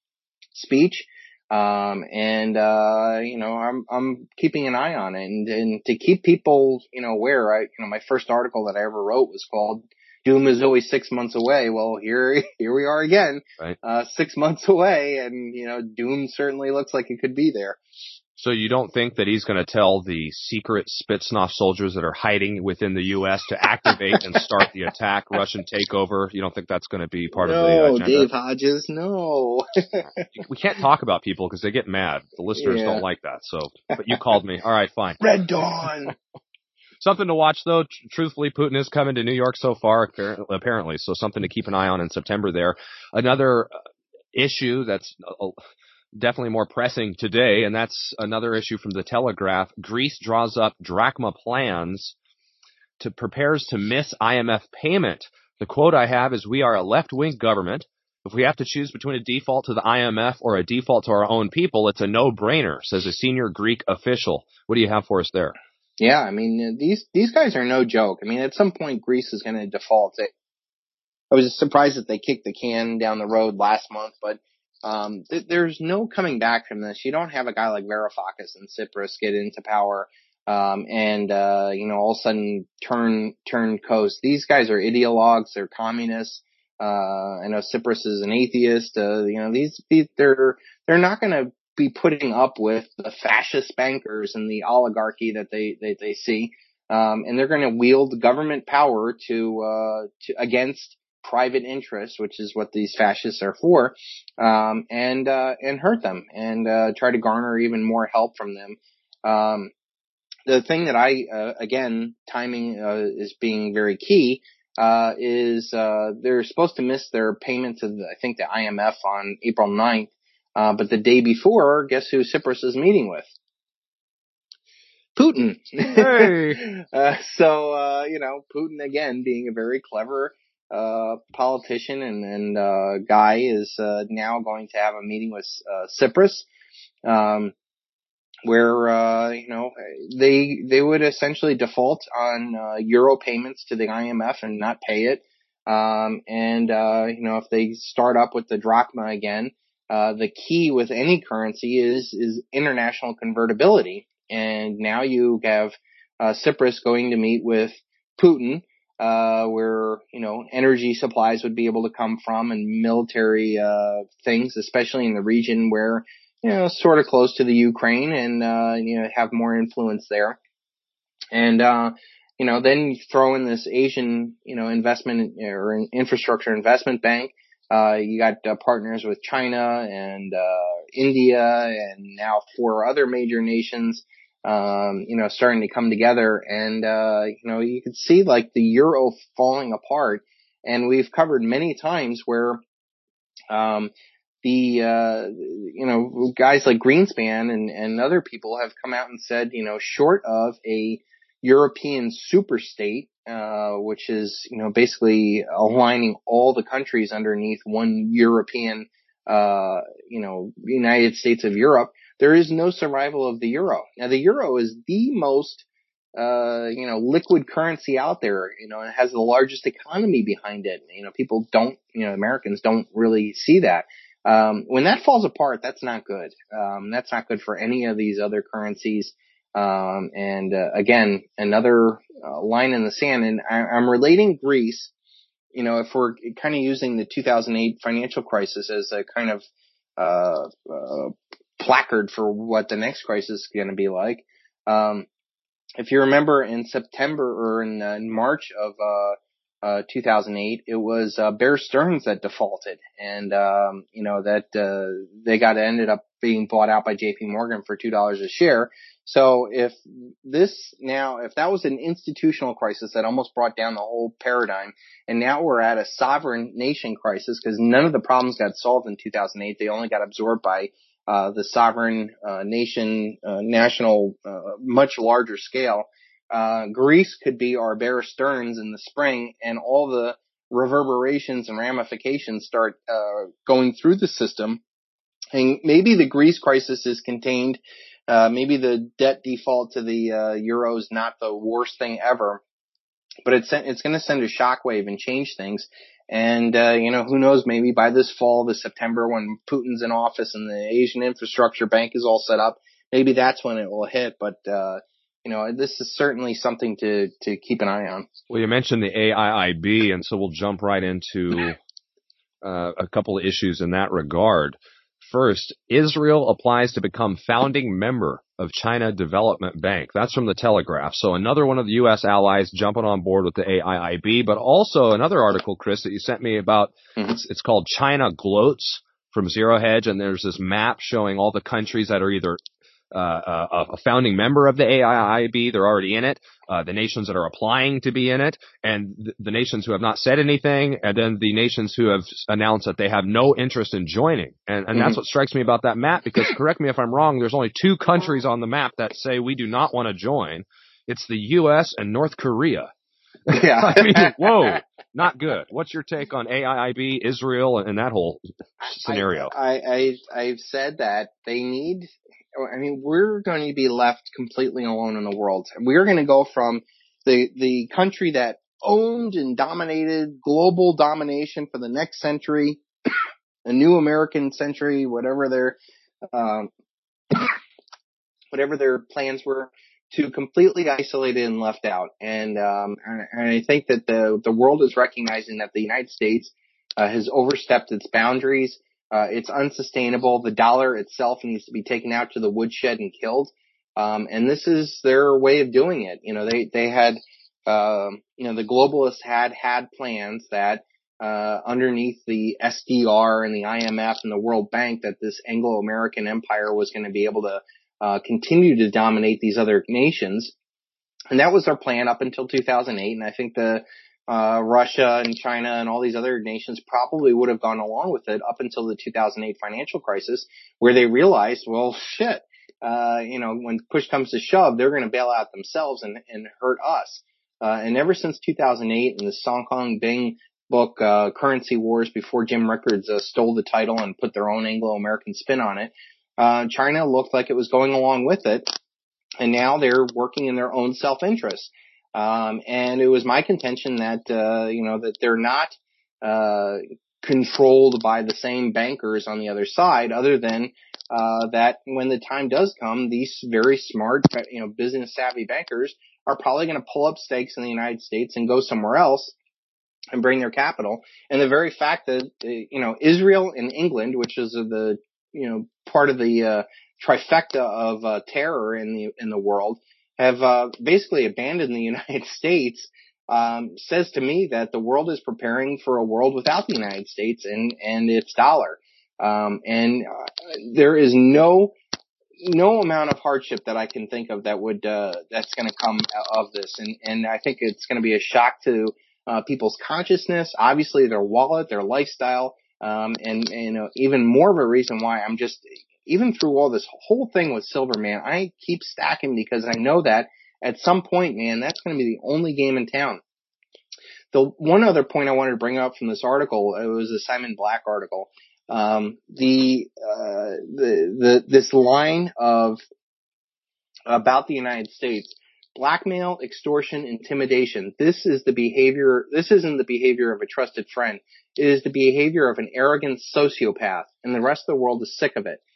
C: speech. Um, and, uh, you know, I'm, I'm keeping an eye on it and, and to keep people, you know, aware. I, you know, my first article that I ever wrote was called Doom is Always Six Months Away. Well, here, here we are again,
A: right.
C: uh, six months away. And, you know, Doom certainly looks like it could be there.
A: So you don't think that he's going to tell the secret Spetsnaz soldiers that are hiding within the U S to activate and start the attack, Russian takeover? You don't think that's going to be part
C: no,
A: of the agenda?
C: No, Dave Hodges, no.
A: We can't talk about people because they get mad. The listeners
C: yeah.
A: don't like that. So, but you called me. All right, fine.
C: Red Dawn.
A: Something to watch, though. Truthfully, Putin is coming to New York so far, apparently. So something to keep an eye on in September there. Another issue that's definitely more pressing today, and that's another issue from the Telegraph. Greece draws up drachma plans to prepares to miss I M F payment. The quote I have is, "We are a left-wing government. If we have to choose between a default to the I M F or a default to our own people, it's a no-brainer," says a senior Greek official. What do you have for us there?
C: Yeah, I mean, these these guys are no joke. I mean, at some point, Greece is going to default. I was surprised that they kicked the can down the road last month, but um, th- there's no coming back from this. You don't have a guy like Varoufakis and Tsipras get into power um, and uh, you know all of a sudden turn turn coast. These guys are ideologues. They're communists. Uh, I know Tsipras is an atheist. Uh, you know these, these they're they're not going to be putting up with the fascist bankers and the oligarchy that they that they see, um, and they're going to wield government power to uh, to against private interests, which is what these fascists are for, um, and uh, and hurt them and uh, try to garner even more help from them. Um, the thing that I uh, again timing uh, is being very key. Uh, is, uh, they're supposed to miss their payment to the, I think the I M F on April ninth. Uh, but the day before, guess who Tsipras is meeting with? Putin.
A: Hey.
C: uh, so, uh, you know, Putin again being a very clever, uh, politician and, and, uh, guy is, uh, now going to have a meeting with, uh, Tsipras. Um, where, uh, you know, they, they would essentially default on, uh, euro payments to the I M F and not pay it. Um, and, uh, you know, if they start up with the drachma again, uh, the key with any currency is, is international convertibility. And now you have, uh, Tsipras going to meet with Putin, uh, where, you know, energy supplies would be able to come from and military, uh, things, especially in the region where, you know, sort of close to the Ukraine and, uh, you know, have more influence there. And, uh, you know, then you throw in this Asian, you know, investment or infrastructure investment bank. Uh, you got uh, partners with China and, uh, India and now four other major nations, um, you know, starting to come together. And, uh, you know, you can see like the euro falling apart. And we've covered many times where, um, the, uh, you know, guys like Greenspan and, and other people have come out and said, you know, short of a European superstate, uh, which is, you know, basically aligning all the countries underneath one European, uh, you know, United States of Europe, there is no survival of the euro. Now, the euro is the most, uh, you know, liquid currency out there, you know, it has the largest economy behind it. You know, people don't, you know, Americans don't really see that. Um, when that falls apart, that's not good. Um, that's not good for any of these other currencies. Um, and, uh, again, another uh, line in the sand. And I, I'm relating Greece, you know, if we're kind of using the two thousand eight financial crisis as a kind of, uh, uh, placard for what the next crisis is going to be like. Um, if you remember in September or in, uh, in March of, uh, Uh, two thousand eight, it was, uh, Bear Stearns that defaulted and, um, you know, that, uh, they got, ended up being bought out by J P Morgan for two dollars a share. So if this now, if that was an institutional crisis that almost brought down the whole paradigm, and now we're at a sovereign nation crisis because none of the problems got solved in two thousand eight, they only got absorbed by, uh, the sovereign, uh, nation, uh, national, uh, much larger scale. Uh, Greece could be our Bear Stearns in the spring, and all the reverberations and ramifications start uh, going through the system. And maybe the Greece crisis is contained. Uh, maybe the debt default to the uh, euro is not the worst thing ever, but it's it's going to send a shockwave and change things. And uh, you know, who knows? Maybe by this fall, this September, when Putin's in office and the Asian Infrastructure Bank is all set up, maybe that's when it will hit. But uh, you know, this is certainly something to, to keep an eye on.
A: Well, you mentioned the A I I B, and so we'll jump right into uh, a couple of issues in that regard. First, Israel applies to become founding member of China Development Bank. That's from the Telegraph. So another one of the U S allies jumping on board with the A I I B, but also another article, Chris, that you sent me about, mm-hmm. it's, it's called China Gloats from Zero Hedge, and there's this map showing all the countries that are either Uh, uh, a founding member of the A I I B, they're already in it, uh, the nations that are applying to be in it, and th- the nations who have not said anything, and then the nations who have announced that they have no interest in joining. And, and mm-hmm. that's what strikes me about that map, because correct me if I'm wrong, there's only two countries on the map that say we do not want to join. It's the U S and North Korea.
C: Yeah.
A: I mean, whoa, not good. What's your take on A I I B, Israel, and that whole scenario?
C: I, I, I, I've said that they need, I mean, we're going to be left completely alone in the world. We're going to go from the, the country that owned and dominated, global domination for the next century, a new American century, whatever their, um, whatever their plans were, to completely isolated and left out. And, um, and, and I think that the, the world is recognizing that the United States, uh, has overstepped its boundaries. Uh, it's unsustainable. The dollar itself needs to be taken out to the woodshed and killed. Um, and this is their way of doing it. You know, they, they had, um, you know, the globalists had, had plans that, uh, underneath the S D R and the I M F and the World Bank, that this Anglo-American empire was going to be able to, uh, continue to dominate these other nations. And that was their plan up until two thousand eight. And I think the, uh, Russia and China and all these other nations probably would have gone along with it up until the two thousand eight financial crisis, where they realized, well, shit, uh, you know, when push comes to shove, they're going to bail out themselves and, and hurt us. Uh, and ever since two thousand eight and the Song Kong Bing book, uh, Currency Wars, before Jim Rickards uh, stole the title and put their own Anglo-American spin on it, uh, China looked like it was going along with it. And now they're working in their own self-interest. Um, and it was my contention that, uh, you know, that they're not, uh, controlled by the same bankers on the other side, other than, uh, that when the time does come, these very smart, you know, business savvy bankers are probably going to pull up stakes in the United States and go somewhere else and bring their capital. And the very fact that, uh, you know, Israel and England, which is the, you know, part of the, uh, trifecta of, uh, terror in the, in the world, have, uh, basically abandoned the United States, um, says to me that the world is preparing for a world without the United States and, and its dollar. Um, and uh, there is no, no amount of hardship that I can think of that would, uh, that's going to come of this. And, and I think it's going to be a shock to, uh, people's consciousness, obviously their wallet, their lifestyle, um, and, and, you know, even more of a reason why I'm just, even through all this whole thing with silver, man, I keep stacking because I know that at some point, man, that's going to be the only game in town. The one other point I wanted to bring up from this article, it was a Simon Black article. Um, the, uh, the, the, this line of, about the United States, blackmail, extortion, intimidation. This is the behavior, this isn't the behavior of a trusted friend. It is the behavior of an arrogant sociopath, and the rest of the world is sick of it.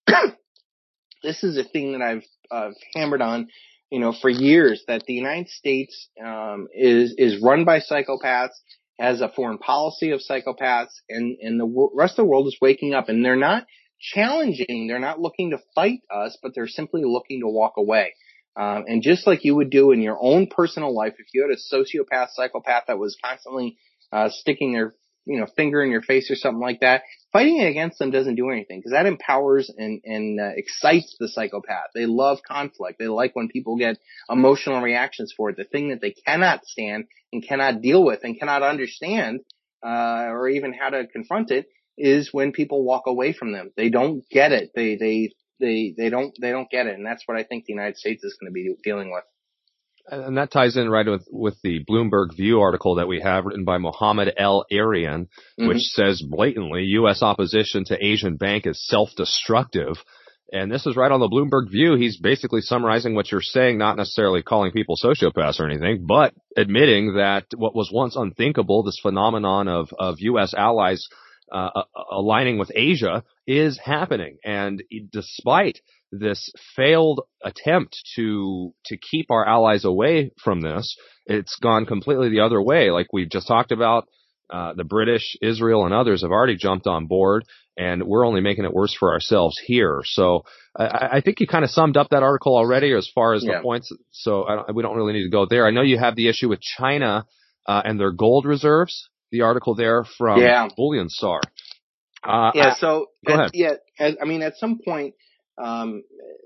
C: This is a thing that I've, uh, hammered on, you know, for years, that the United States, um, is, is run by psychopaths, has a foreign policy of psychopaths, and, and the w- rest of the world is waking up, and they're not challenging, they're not looking to fight us, but they're simply looking to walk away. Um, and just like you would do in your own personal life, if you had a sociopath, psychopath that was constantly, uh, sticking their, you know, finger in your face or something like that, fighting against them doesn't do anything, because that empowers and, and uh, excites the psychopath. They love conflict. They like when people get emotional reactions for it. The thing that they cannot stand and cannot deal with and cannot understand, uh, or even how to confront it, is when people walk away from them. They don't get it. They, they, they, they don't, they don't get it. And that's what I think the United States is going to be dealing with.
A: And that ties in right with, with the Bloomberg View article that we have written by Mohammed El-Arian, mm-hmm. which says blatantly U S opposition to Asian bank is self-destructive. And this is right on the Bloomberg View. He's basically summarizing what you're saying, not necessarily calling people sociopaths or anything, but admitting that what was once unthinkable, this phenomenon of, of U S allies uh, aligning with Asia, is happening. And despite this failed attempt to to keep our allies away from this, it's gone completely the other way. Like we've just talked about, uh, the British, Israel, and others have already jumped on board, and we're only making it worse for ourselves here. So I, I think you kind of summed up that article already as far as yeah. the points. So I don't, we don't really need to go there. I know you have the issue with China uh, and their gold reserves. The article there from
C: yeah.
A: Bullion Star. Uh,
C: yeah. So
A: go
C: at,
A: ahead.
C: Yeah. As, I mean, at some point, um,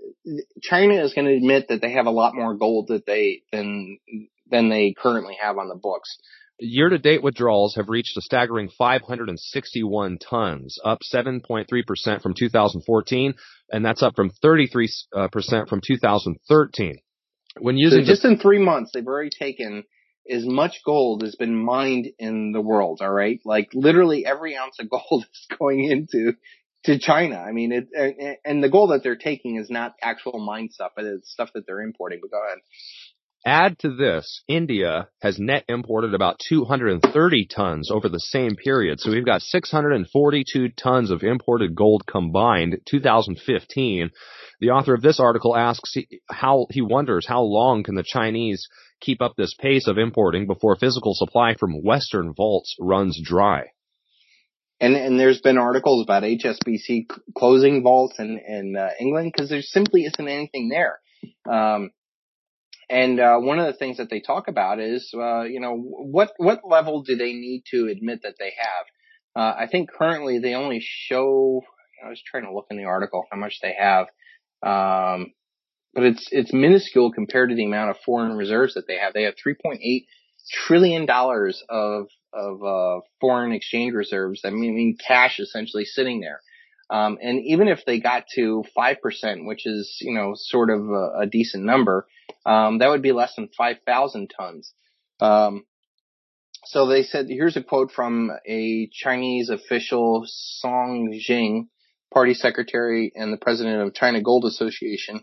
C: China is going to admit that they have a lot more gold that they than than they currently have on the books.
A: Year-to-date withdrawals have reached a staggering five hundred sixty-one tons, up seven point three percent from two thousand fourteen, and that's up from thirty-three percent from two thousand thirteen. When using
C: so just the, in three months, they've already taken as much gold has been mined in the world. All right, like literally every ounce of gold is going into to China. I mean, it, and the gold that they're taking is not actual mine stuff, but it's stuff that they're importing. But go ahead.
A: Add to this, India has net imported about two hundred thirty tons over the same period. So we've got six hundred forty-two tons of imported gold combined, two thousand fifteen. The author of this article asks how he wonders how long can the Chinese keep up this pace of importing before physical supply from Western vaults runs dry.
C: And and there's been articles about H S B C c- closing vaults in, in uh, England because there simply isn't anything there. Um, and uh, one of the things that they talk about is, uh, you know, what what level do they need to admit that they have? Uh, I think currently they only show, I was trying to look in the article how much they have, um, but it's it's minuscule compared to the amount of foreign reserves that they have. They have three point eight trillion dollars of of uh, foreign exchange reserves. I mean, I mean cash essentially sitting there. Um, and even if they got to five percent, which is, you know, sort of a, a decent number, um, that would be less than five thousand tons. Um, so they said, here's a quote from a Chinese official, Song Jing, party secretary and the president of China Gold Association,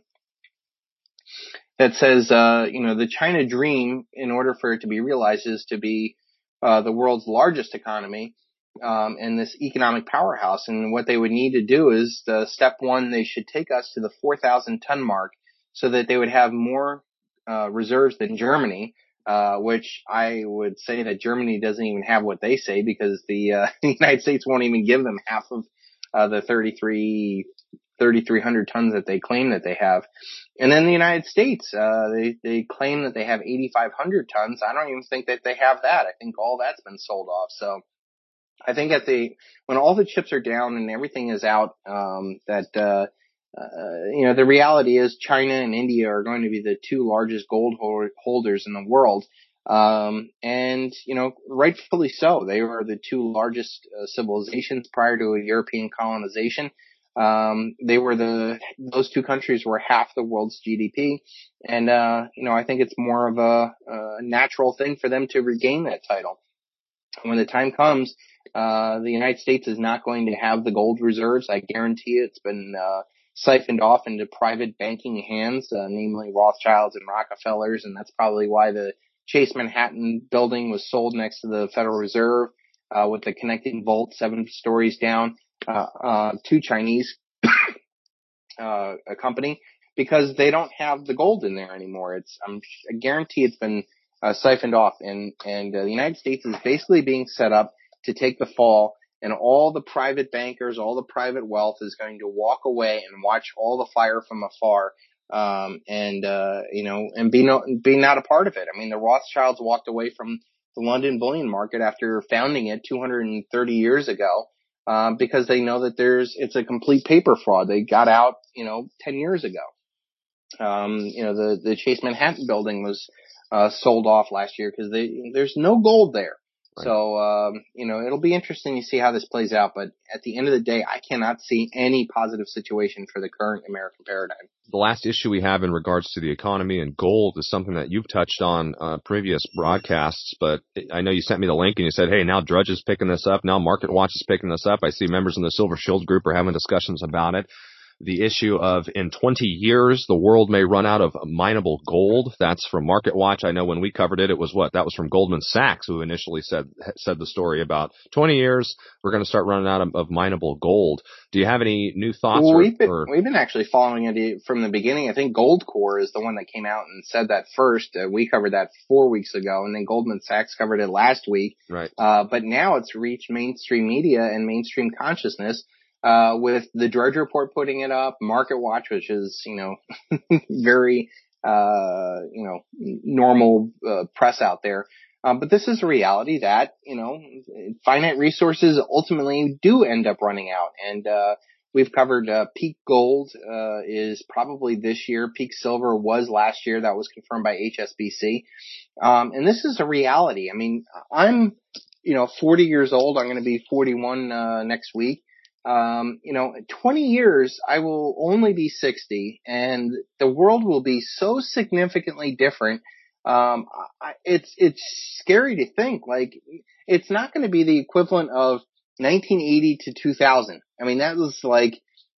C: that says, uh, you know, the China dream, in order for it to be realized, is to be uh, the world's largest economy um, and this economic powerhouse. And what they would need to do is, uh, step one, they should take us to the four thousand ton mark so that they would have more uh, reserves than Germany, uh, which I would say that Germany doesn't even have what they say because the, uh, the United States won't even give them half of uh, the thirty-three hundred tons that they claim that they have. And then the United States, uh, they, they claim that they have eighty-five hundred tons. I don't even think that they have that. I think all that's been sold off. So I think that the, when all the chips are down and everything is out, um, that, uh, uh, you know, the reality is China and India are going to be the two largest gold holders in the world. Um, and, you know, rightfully so. They were the two largest uh, civilizations prior to a European colonization. Um, they were the, those two countries were half the world's G D P. And, uh, you know, I think it's more of a, a natural thing for them to regain that title. When the time comes, uh, the United States is not going to have the gold reserves. I guarantee it's been, uh, siphoned off into private banking hands, uh, namely Rothschilds and Rockefellers. And that's probably why the Chase Manhattan building was sold next to the Federal Reserve, uh, with the connecting vault seven stories down. Uh, uh, to Chinese, uh, a company, because they don't have the gold in there anymore. It's, I'm, I guarantee it's been, uh, siphoned off, and, and, uh, the United States is basically being set up to take the fall, and all the private bankers, all the private wealth is going to walk away and watch all the fire from afar, um, and, uh, you know, and be no, be not a part of it. I mean, the Rothschilds walked away from the London bullion market after founding it two hundred thirty years ago. Um, because they know that there's, it's a complete paper fraud. They got out, you know, ten years ago. Um, you know, the, the Chase Manhattan building was, uh, sold off last year because they, there's no gold there. Right. So, um, you know, it'll be interesting to see how this plays out. But at the end of the day, I cannot see any positive situation for the current American paradigm.
A: The last issue we have in regards to the economy and gold is something that you've touched on uh, previous broadcasts, but I know you sent me the link and you said, hey, now Drudge is picking this up. Now Market Watch is picking this up. I see members in the Silver Shield group are having discussions about it. The issue of in twenty years, the world may run out of mineable gold. That's from Market Watch. I know when we covered it, it was what? That was from Goldman Sachs, who initially said said the story about twenty years, we're going to start running out of, of mineable gold. Do you have any new thoughts?
C: Well,
A: or,
C: we've been,
A: or...
C: we've been actually following it from the beginning. I think Goldcore is the one that came out and said that first. Uh, we covered that four weeks ago, and then Goldman Sachs covered it last week.
A: Right.
C: Uh, but now it's reached mainstream media and mainstream consciousness. Uh, with the Drudge Report putting it up, Market Watch, which is, you know, very, uh, you know, normal, uh, press out there. Um, but this is a reality that, you know, finite resources ultimately do end up running out. And, uh, we've covered, uh, peak gold, uh, is probably this year. Peak silver was last year. That was confirmed by H S B C. Um, and this is a reality. I mean, I'm, you know, forty years old. I'm going to be forty-one, uh, next week. Um, you know, twenty years, I will only be sixty, and the world will be so significantly different. Um, I, it's, it's scary to think, like, it's not going to be the equivalent of nineteen eighty to two thousand. I mean, that was like,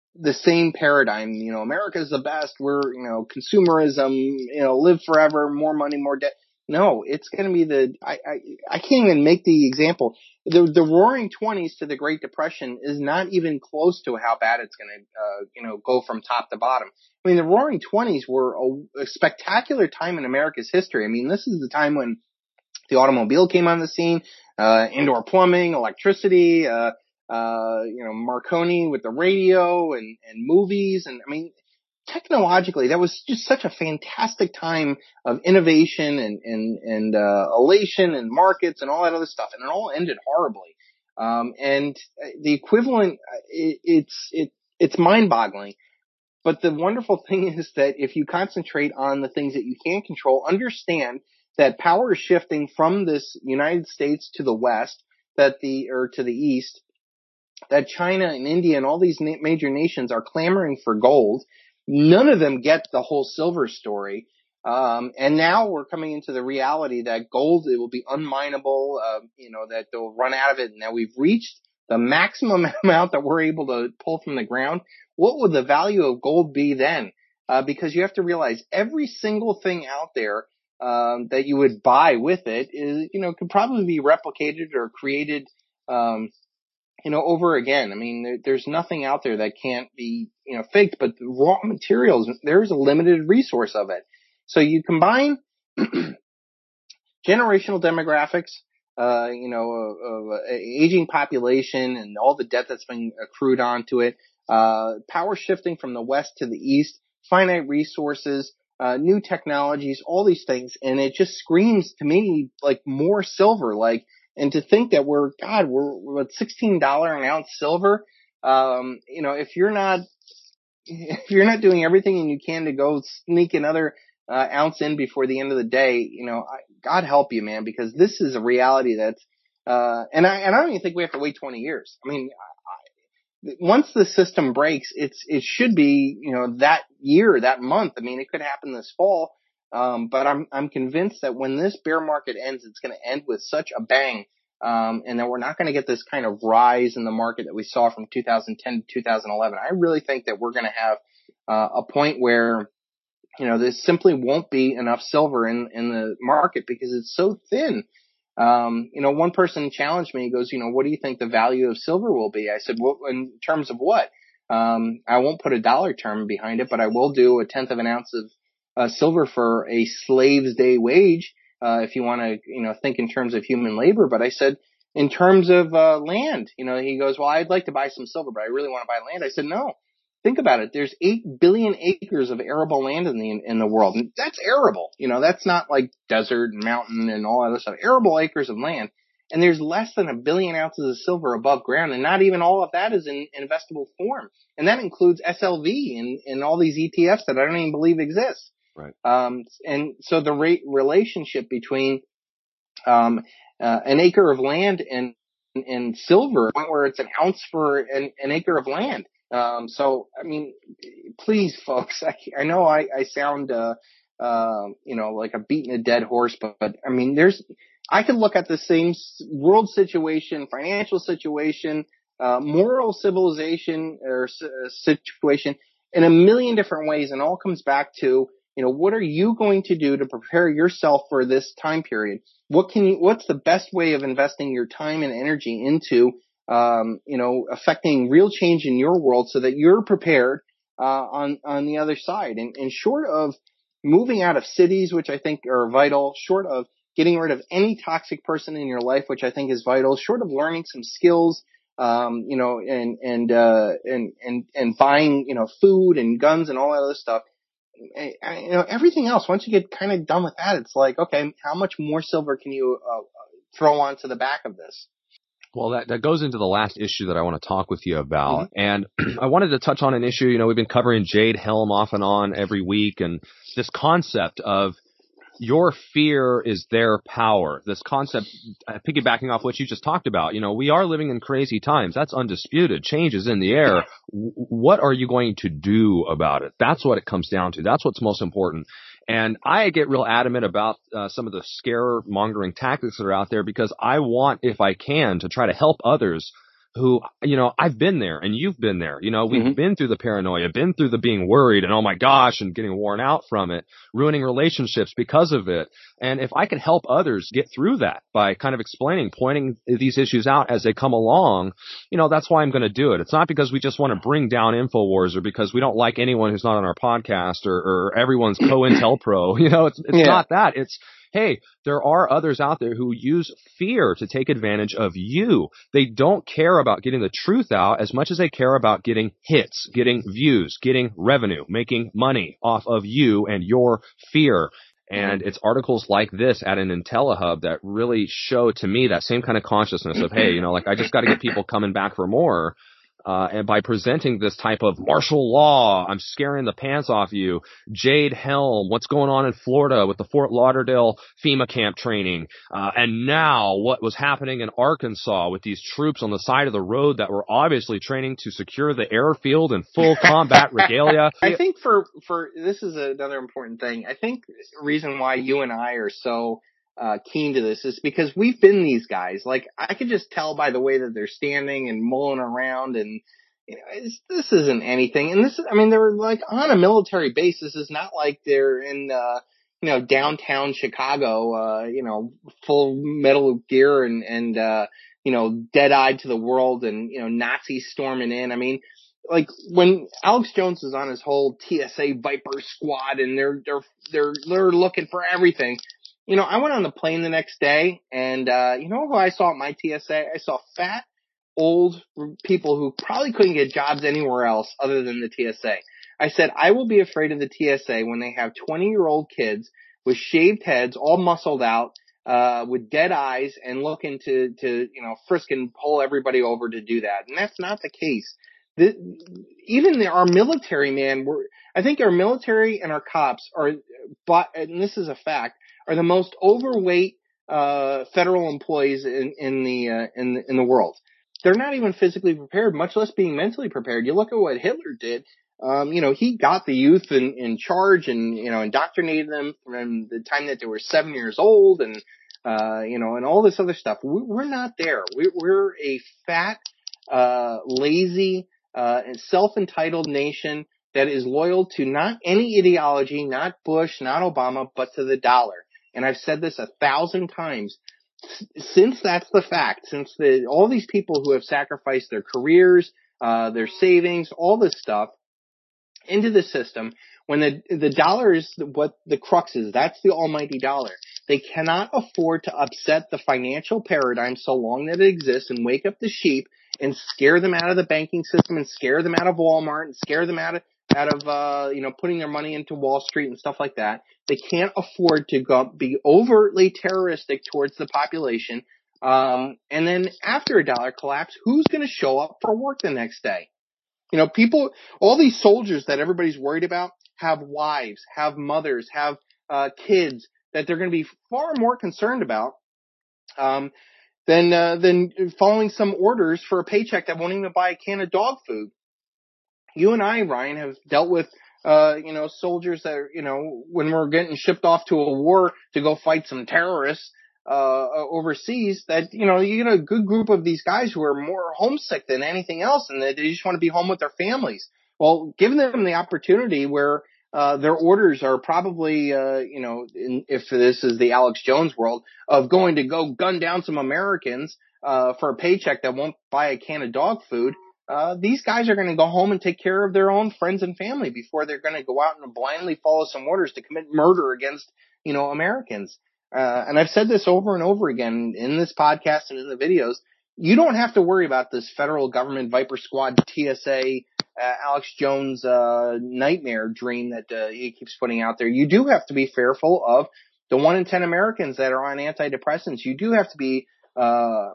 C: the same paradigm. You know, America's the best. We're, you know, consumerism, you know, live forever, more money, more debt. No, it's going to be the, I, I, I can't even make the example. The, the roaring twenties to the Great Depression is not even close to how bad it's going to, uh, you know, go from top to bottom. I mean, the roaring twenties were a, a spectacular time in America's history. I mean, this is the time when the automobile came on the scene, uh, indoor plumbing, electricity, uh, uh, you know, Marconi with the radio and, and movies. And I mean, technologically, that was just such a fantastic time of innovation and, and, and, uh, elation and markets and all that other stuff. And it all ended horribly. Um, and the equivalent, it, it's, it, it's mind boggling. But the wonderful thing is that if you concentrate on the things that you can control, understand that power is shifting from this United States to the West, that the, or to the East, that China and India and all these na- major nations are clamoring for gold. None of them get the whole silver story. Um, and now we're coming into the reality that gold, it will be unminable, uh, you know, that they'll run out of it. And now we've reached the maximum amount that we're able to pull from the ground. What would the value of gold be then? Uh, because you have to realize every single thing out there, um, that you would buy with it is, you know, could probably be replicated or created, um, you know, over again. I mean, there, there's nothing out there that can't be, you know, faked, but the raw materials, there's a limited resource of it. So you combine generational demographics, uh, you know, of, of uh, aging population and all the debt that's been accrued onto it, uh, power shifting from the West to the East, finite resources, uh, new technologies, all these things. And it just screams to me like more silver, like, and to think that we're, God, we're, we're at sixteen dollars an ounce silver. Um, you know, if you're not, if you're not doing everything you can to go sneak another uh, ounce in before the end of the day, you know, I, God help you, man, because this is a reality that's, uh, and I, and I don't even think we have to wait twenty years. I mean, I, once the system breaks, it's, it should be, you know, that year, that month. I mean, it could happen this fall. Um, but I'm, I'm convinced that when this bear market ends, it's going to end with such a bang. Um, and that we're not going to get this kind of rise in the market that we saw from two thousand ten to two thousand eleven. I really think that we're going to have, uh, a point where, you know, there simply won't be enough silver in, in the market because it's so thin. Um, you know, one person challenged me. He goes, you know, what do you think the value of silver will be? I said, well, in terms of what? Um, I won't put a dollar term behind it, but I will do a tenth of an ounce of uh, silver for a slave's day wage. Uh, if you want to, you know, think in terms of human labor. But I said, in terms of, uh, land, you know, he goes, well, I'd like to buy some silver, but I really want to buy land. I said, no, think about it. There's eight billion acres of arable land in the, in the world. And that's arable. You know, that's not like desert and mountain and all that other stuff. Arable acres of land. And there's less than a billion ounces of silver above ground. And not even all of that is in investable form. And that includes S L V and, and all these E T Fs that I don't even believe exist.
A: Right.
C: Um, and so the rate relationship between, um, uh, an acre of land and, and silver, where it's an ounce for an, an acre of land. Um, so, I mean, please, folks, I, I know I, I sound, uh, uh, you know, like a beating a dead horse, but, but I mean, there's, I could look at the same world situation, financial situation, uh, moral civilization or uh, situation in a million different ways. And all comes back to, you know, what are you going to do to prepare yourself for this time period? What can you, what's the best way of investing your time and energy into, um, you know, affecting real change in your world so that you're prepared, uh, on, on the other side? And, and short of moving out of cities, which I think are vital, short of getting rid of any toxic person in your life, which I think is vital, short of learning some skills, um, you know, and, and, uh, and, and, and buying, you know, food and guns and all that other stuff. I, I, you know, everything else, once you get kind of done with that, it's like, okay, how much more silver can you uh, throw onto the back of this?
A: Well, that, that goes into the last issue that I want to talk with you about.
C: Mm-hmm.
A: And I wanted to touch on an issue, you know, we've been covering Jade Helm off and on every week, and this concept of your fear is their power. This concept, uh, piggybacking off what you just talked about, you know, we are living in crazy times. That's undisputed. Change is in the air. W- what are you going to do about it? That's what it comes down to. That's what's most important. And I get real adamant about uh, some of the scare mongering tactics that are out there because I want, if I can, to try to help others who, you know, I've been there and you've been there. You know, we've
C: Mm-hmm.
A: been through the paranoia, been through the being worried and oh my gosh and getting worn out from it, ruining relationships because of it. And if I can help others get through that by kind of explaining, pointing these issues out as they come along, you know, that's why I'm going to do it. It's not because we just want to bring down InfoWars or because we don't like anyone who's not on our podcast or, or everyone's COINTELPRO. You know, it's, it's
C: Yeah.
A: not that. It's, hey, there are others out there who use fear to take advantage of you. They don't care about getting the truth out as much as they care about getting hits, getting views, getting revenue, making money off of you and your fear. And it's articles like this at an IntelliHub that really show to me that same kind of consciousness of, hey, you know, like I just got to get people coming back for more. Uh, and by presenting this type of martial law, I'm scaring the pants off you. Jade Helm, what's going on in Florida with the Fort Lauderdale FEMA camp training? Uh, and now what was happening in Arkansas with these troops on the side of the road that were obviously training to secure the airfield in full combat regalia.
C: I think for, for, this is another important thing. I think the reason why you and I are so Uh, keen to this is because we've been these guys. Like, I could just tell by the way that they're standing and mulling around, and you know, it's, this isn't anything. And this is, I mean, they're like on a military base. This is not like they're in, uh, you know, downtown Chicago, uh, you know, full metal gear and, and, uh, you know, dead-eyed to the world and, you know, Nazis storming in. I mean, like when Alex Jones is on his whole T S A Viper squad and they're, they're, they're, they're looking for everything. You know, I went on the plane the next day and, uh, you know who I saw at my T S A? I saw fat, old people who probably couldn't get jobs anywhere else other than the T S A. I said, I will be afraid of the T S A when they have twenty year old kids with shaved heads, all muscled out, uh, with dead eyes and looking to, to, you know, frisk and pull everybody over to do that. And that's not the case. The, even the, our military, man, we're, I think our military and our cops are, but, and this is a fact, are the most overweight uh federal employees in in the uh, in the, in the world. They're not even physically prepared, much less being mentally prepared. You look at what Hitler did. Um, you know, he got the youth in, in charge and you know indoctrinated them from the time that they were seven years old, and uh, you know, and all this other stuff. We, we're not there. We, we're a fat, uh, lazy, uh, and self-entitled nation that is loyal to not any ideology, not Bush, not Obama, but to the dollar. And I've said this a thousand times. Since that's the fact, since the, all these people who have sacrificed their careers, uh, their savings, all this stuff into the system, when the, the dollar is what the crux is, that's the almighty dollar. They cannot afford to upset the financial paradigm so long that it exists and wake up the sheep and scare them out of the banking system and scare them out of Walmart and scare them out of, out of, uh, you know, putting their money into Wall Street and stuff like that. They can't afford to go, be overtly terroristic towards the population. Um, and then after a dollar collapse, who's going to show up for work the next day? You know, people, all these soldiers that everybody's worried about have wives, have mothers, have, uh, kids that they're going to be far more concerned about, um, than, uh, than following some orders for a paycheck that won't even buy a can of dog food. You and I, Ryan, have dealt with, uh, you know, soldiers that are, you know, when we're getting shipped off to a war to go fight some terrorists, uh, overseas, that, you know, you get a good group of these guys who are more homesick than anything else and they just want to be home with their families. Well, giving them the opportunity where, uh, their orders are probably, uh, you know, in, if this is the Alex Jones world of going to go gun down some Americans, uh, for a paycheck that won't buy a can of dog food. Uh, these guys are going to go home and take care of their own friends and family before they're going to go out and blindly follow some orders to commit murder against, you know, Americans. Uh, and I've said this over and over again in this podcast and in the videos. You don't have to worry about this federal government Viper Squad T S A, uh, Alex Jones, uh, nightmare dream that, uh, he keeps putting out there. You do have to be fearful of the one in ten Americans that are on antidepressants. You do have to be, uh,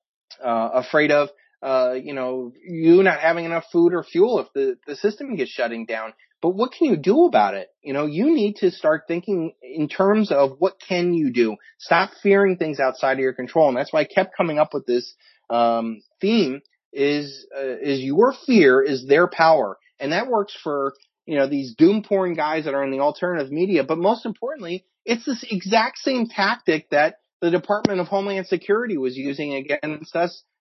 C: uh, afraid of, uh, you know, you not having enough food or fuel if the, the system gets shutting down. But what can you do about it? You know, you need to start thinking in terms of what can you do? Stop fearing things outside of your control. And that's why I kept coming up with this, um, theme is, uh, is your fear is their power. And that works for, you know, these doom porn guys that are in the alternative media. But most importantly, it's this exact same tactic that the Department of Homeland Security was using against us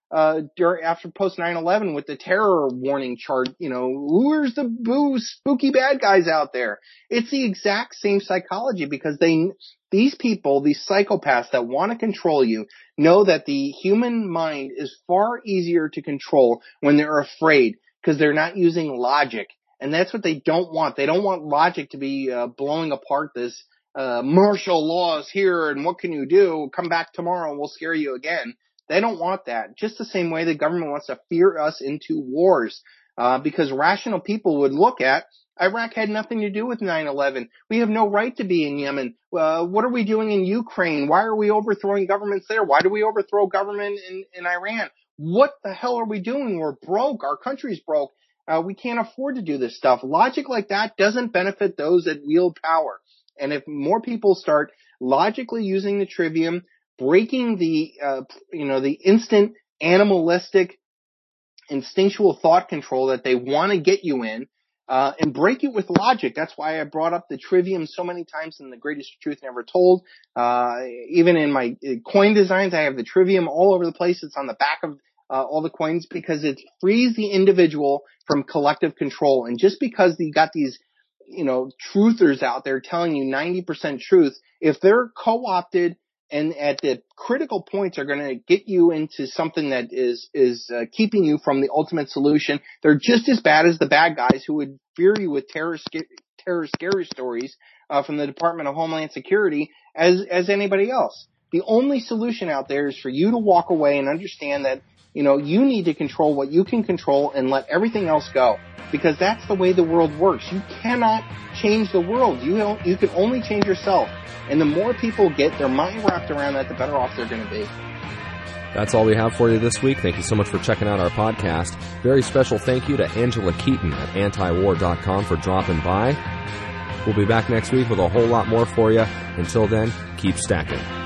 C: uh, during, after post nine eleven with the terror warning chart, you know, where's the boo spooky bad guys out there? It's the exact same psychology because they, these people, these psychopaths that want to control you know that the human mind is far easier to control when they're afraid because they're not using logic. And that's what they don't want. They don't want logic to be uh, blowing apart this uh, martial law is here and what can you do? Come back tomorrow and we'll scare you again. They don't want that. Just the same way the government wants to fear us into wars, uh, because rational people would look at Iraq had nothing to do with nine eleven. We have no right to be in Yemen. Uh, what are we doing in Ukraine? Why are we overthrowing governments there? Why do we overthrow government in, in Iran? What the hell are we doing? We're broke. Our country's broke. Uh, we can't afford to do this stuff. Logic like that doesn't benefit those that wield power. And if more people start logically using the trivium, breaking the, uh, you know, the instant animalistic instinctual thought control that they want to get you in, uh, and break it with logic. That's why I brought up the trivium so many times in The Greatest Truth Never Told. Uh, even in my coin designs, I have the trivium all over the place. It's on the back of uh, all the coins because it frees the individual from collective control. And just because you got these, you know, truthers out there telling you ninety percent truth, if they're co-opted and at the critical points are going to get you into something that is is uh, keeping you from the ultimate solution, they're just as bad as the bad guys who would fear you with terror, sc- terror scary stories uh, from the Department of Homeland Security as as anybody else. The only solution out there is for you to walk away and understand that, you know, you need to control what you can control and let everything else go, because that's the way the world works. You cannot change the world. You don't, you can only change yourself. And the more people get their mind wrapped around that, the better off they're going to be.
A: That's all we have for you this week. Thank you so much for checking out our podcast. Very special thank you to Angela Keaton at anti war dot com for dropping by. We'll be back next week with a whole lot more for you. Until then, keep stacking.